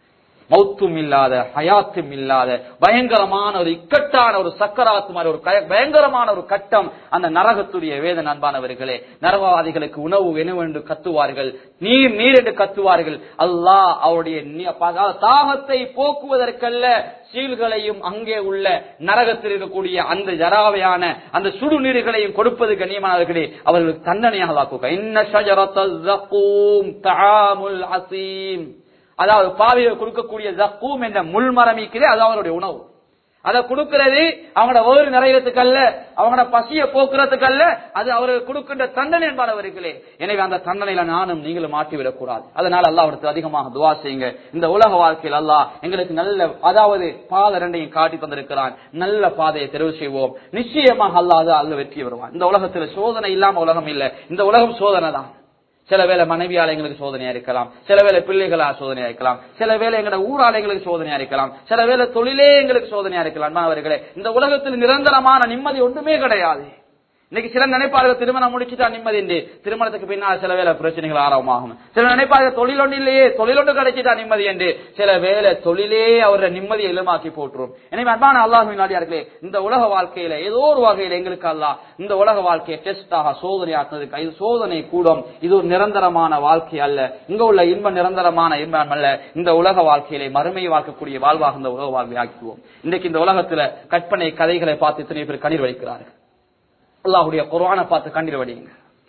மௌத்தும் இல்லாத ஹயாத்தும் இல்லாத பயங்கரமான ஒரு இக்கட்டான ஒரு சக்கராத்து மாதிரி ஒரு பயங்கரமான ஒரு கட்டம் அந்த நரகத்துடைய வேதனை. அன்பானவர்களே, நரகவாதிகளுக்கு உணவு என்று கத்துவார்கள், நீர் நீர் என்று கத்துவார்கள். அல்லாஹ் அவருடைய தாகத்தை போக்குவதற்கல்ல சீல்களையும் அங்கே உள்ள நரகத்தில் இருக்கக்கூடிய அந்த ஜராவையான அந்த சுடு நீர்களையும் கொடுப்பது கண்ணியமானவர்களே அவர்களுக்கு தண்டனையாக ஆக்குக. இன்ன ஷஜரத்தல் ஸக்கூம் தஆமுல் அஸீம், அதாவது பாவியை கொடுக்கக்கூடிய ஜக்கூம் என்ற முள்மரமிக்கிறே அது அவருடைய உணவு. அதை கொடுக்கிறது அவங்களோட வேறு நிறையறதுக்கு அல்ல, அவங்களோட பசியை போக்குறதுக்கு அல்ல, அது அவர்கள் கொடுக்கின்ற தண்டனை என்பானவர்களே. எனவே அந்த தண்டனையில நானும் நீங்களும் மாட்டிவிடக் கூடாது. அதனால அல்லாஹ் அவருக்கு அதிகமாக துஆ செய்யுங்க. இந்த உலக வாழ்க்கையில் அல்லாஹ் எங்களுக்கு நல்ல அதாவது பாதை ரெண்டையும் காட்டி தந்திருக்கிறான். நல்ல பாதையை தெரிவு செய்வோம். நிச்சயமாக அல்லாஹ் அல்ல வெற்றி வருவான். இந்த உலகத்துல சோதனை இல்லாம உலகம் இல்லை. இந்த உலகம் சோதனை தான். சில வேளை மனைவியால எங்களுக்கு சோதனையா இருக்கலாம், சில வேளை பிள்ளைகளா சோதனையா இருக்கலாம், சில வேளை எங்களோட ஊரால எங்களுக்கு சோதனையா இருக்கலாம், சில வேளை தொழிலே எங்களுக்கு சோதனையா இருக்கலாம். அவர்களே, இந்த உலகத்தில் நிரந்தரமான நிம்மதி ஒன்றுமே கிடையாது. இன்னைக்கு சில நினைப்பார்கள் திருமணம் முடிச்சுட்டா நிம்மதி என்று, திருமணத்துக்கு பின்னால் சில வேலை பிரச்சனைகள் ஆரம்பமாகும். சில நினைப்பார்கள் தொழில் ஒன்று இல்லையே, தொழில் ஒன்று கிடைச்சிட்டா நிம்மதி என்று, சில வேலை தொழிலே அவருடைய நிம்மதியை இலமாக்கி போட்டுரும். எனவே அன்பான அல்லாஹ்வின் நாடியார்களே, இந்த உலக வாழ்க்கையில ஏதோ ஒரு வகையில எங்களுக்கு அல்லாஹ் இந்த உலக வாழ்க்கையை டெஸ்டாக சோதனை ஆக்குறதுக்கு, இது சோதனை கூடும், இது ஒரு நிரந்தரமான வாழ்க்கை அல்ல. இங்க உள்ள இன்பம் நிரந்தரமான இன்பம் அல்ல. இந்த உலக வாழ்க்கையிலே மறுமை வாழ்க்கக்கூடிய வாழ்வாக இந்த உலக வாழ்வை ஆக்குவோம். இன்றைக்கு இந்த உலகத்துல கற்பனை கதைகளை பார்த்து இத்தனை பேர் கண்ணீர் வலிக்கிறார்கள். அல்லாஹ்வுடைய குர்ஆனை பார்த்து கண்ணீர் வடிங்க.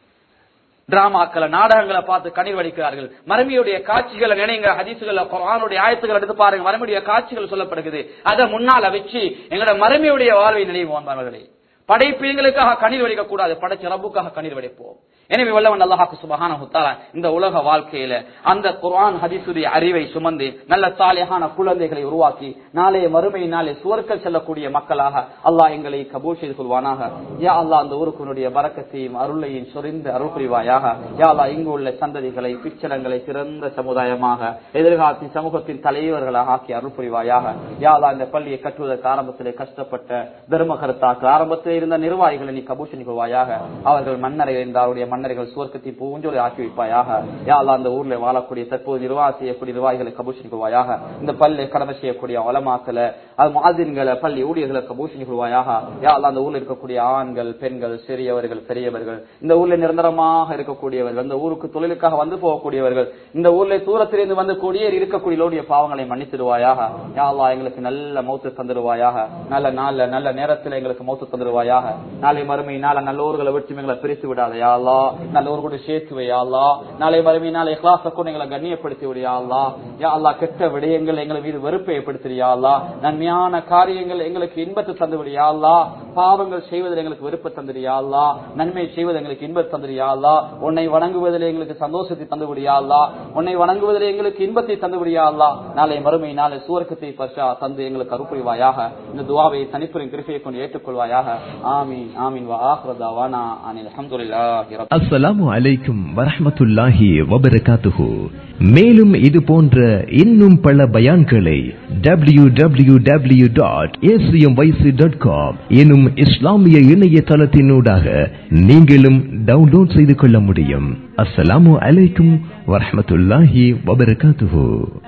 டிராமாக்களை நாடகங்களை பார்த்து கண்ணீர் வடிக்கிறார்கள். மறுமையுடைய காட்சிகளை நினைங்க. ஹதீசுகளை குர்ஆனுடைய ஆயத்துக்களை எடுத்து பாருங்க. மறுமையுடைய காட்சிகள் சொல்லப்படுகிறது. அதை முன்னால வச்சு எங்களோட மறுமையுடைய வாழ்வை நினைவோம். படைப்பு எங்களுக்காக கண்ணீர் வடிக்க கூடாது, படைச்ச ரப்புக்காக கண்ணீர் வடிப்போம். எனவே வல்லவன் அல்லாஹ் சுப்ஹானஹு தஆலா இந்த உலக வாழ்க்கையில அந்த குர்ஆன் ஹதீஸுடைய அறிவை சுமந்து நல்ல சாலிஹான குழந்தைகளை உருவாக்கி நாளைய மறுமை நாளே சுவர்க்கம் செல்லக்கூடிய மக்களாக அல்லாஹ் எங்களை கபூல் செய்து கொள்வானாக. யா அல்லாஹ் அந்த ஊருக்குனுடைய பரக்கத்தையும் அருளையும் சொரிந்து அருள் புரிவாயாக. யா அல்லாஹ் இங்கு உள்ள சந்ததிகளை பிச்சடங்களை சிறந்த சமுதாயமாக எதிர்காலத்தின் சமூகத்தின் தலைவர்களாக ஆக்கி அருள் புரிவாயாக. யா அல்லாஹ் இந்த பள்ளியை கட்டுவதற்கு ஆரம்பத்திலே கஷ்டப்பட்ட தர்மகர்த்தாக்கள், ஆரம்பத்தில் இருந்த நிர்வாகிகளை நீ கபூல் செய்து கொள்வாயாக. அவர்கள் மன்னரை இருந்தாருடைய மன்னர்கள் சுவர்க்கத்தை பூஞ்சோலை ஆக்கி வைப்பாயாக. யா அல்லாஹ் அந்த ஊர்ல வாழக்கூடிய தற்போது நிர்வாகம் செய்யக்கூடிய நிர்வாகிகளை கபூல் செய்து கொள்வாயாக. இந்த பள்ளியை கடமை செய்யக்கூடிய உலமாக்களை, அது முஅஸ்ஸின்களை, பள்ளி ஊழியர்களை கபூல் செய்து கொள்வாயாக. யா அல்லாஹ் அந்த ஊர்ல இருக்கக்கூடிய ஆண்கள், பெண்கள், சிறியவர்கள், பெரியவர்கள், இந்த ஊர்ல நிரந்தரமாக இருக்கக்கூடியவர்கள், இந்த ஊருக்கு தொழிலுக்காக வந்து போகக்கூடியவர்கள், இந்த ஊர்ல தூரத்திலிருந்து வந்து கூடிய இருக்கக்கூடிய பாவங்களை மன்னித்திடுவாயாக. யா அல்லாஹ் எங்களுக்கு நல்ல மௌத்து தந்துடுவாயாக. நல்ல நாள்ல நல்ல நேரத்தில் எங்களுக்கு மௌத்து தந்துடுவாயாக. நாளை மறுமை நாள நல்லோர்களை விட்டு எங்களை பிரித்து விடாத யா அல்லாஹ். நல்லோர்களோடு சேர்த்து வை யா அல்லாஹ். நாளை மறுமை நாளை இக்லாஸ கொண்டு எங்களை கண்ணியப்படுத்தி விடு யா அல்லாஹ். யா அல்லாஹ் கெட்ட விடயங்கள் எங்களை மீது வெறுப்பை ஏற்படுத்தி யா அல்லாஹ். நன்மையான காரியங்கள் எங்களுக்கு இன்பத்தை தந்து விடு யா அல்லாஹ். பாவங்கள் செய்வதில் எங்களுக்கு வெறுப்பை தந்துடு யா அல்லாஹ். நன்மை செய்வது எங்களுக்கு இன்பத்தை தந்துடு யா அல்லாஹ். உன்னை வணங்குவதில் எங்களுக்கு சந்தோஷத்தை தந்து விடு யா அல்லாஹ். உன்னை வணங்குவதில் எங்களுக்கு இன்பத்தை தந்து விடு யா அல்லாஹ். நாளை மறுமை நாளை சுவர்க்கத்தை பர்ஷா தந்து எங்களுக்கு அருள்புரிவாயாக. இந்த துஆவை தனிப்புரின் கிருபையை கொண்டு ஏற்றுக்கொள்வாயாக. ஆமீன் ஆமீன். வ ஆகிரு தஅவானா அனில் ஹம்துலில்லாஹி ரப்பில். அஸ்ஸலாமு அலைக்கும் வரஹ்மத்துல்லாஹி வபரகாத்துஹு. மேலும் இது போன்ற இன்னும் பல பயான்களை W W W dot A C M Y C dot com எனும் இஸ்லாமிய இணையதளத்தினூடாக நீங்களும் டவுன்லோட் செய்து கொள்ள முடியும். அஸ்ஸலாமு அலைக்கும் வரஹ்மத்துல்லாஹி வபரகாத்துஹு.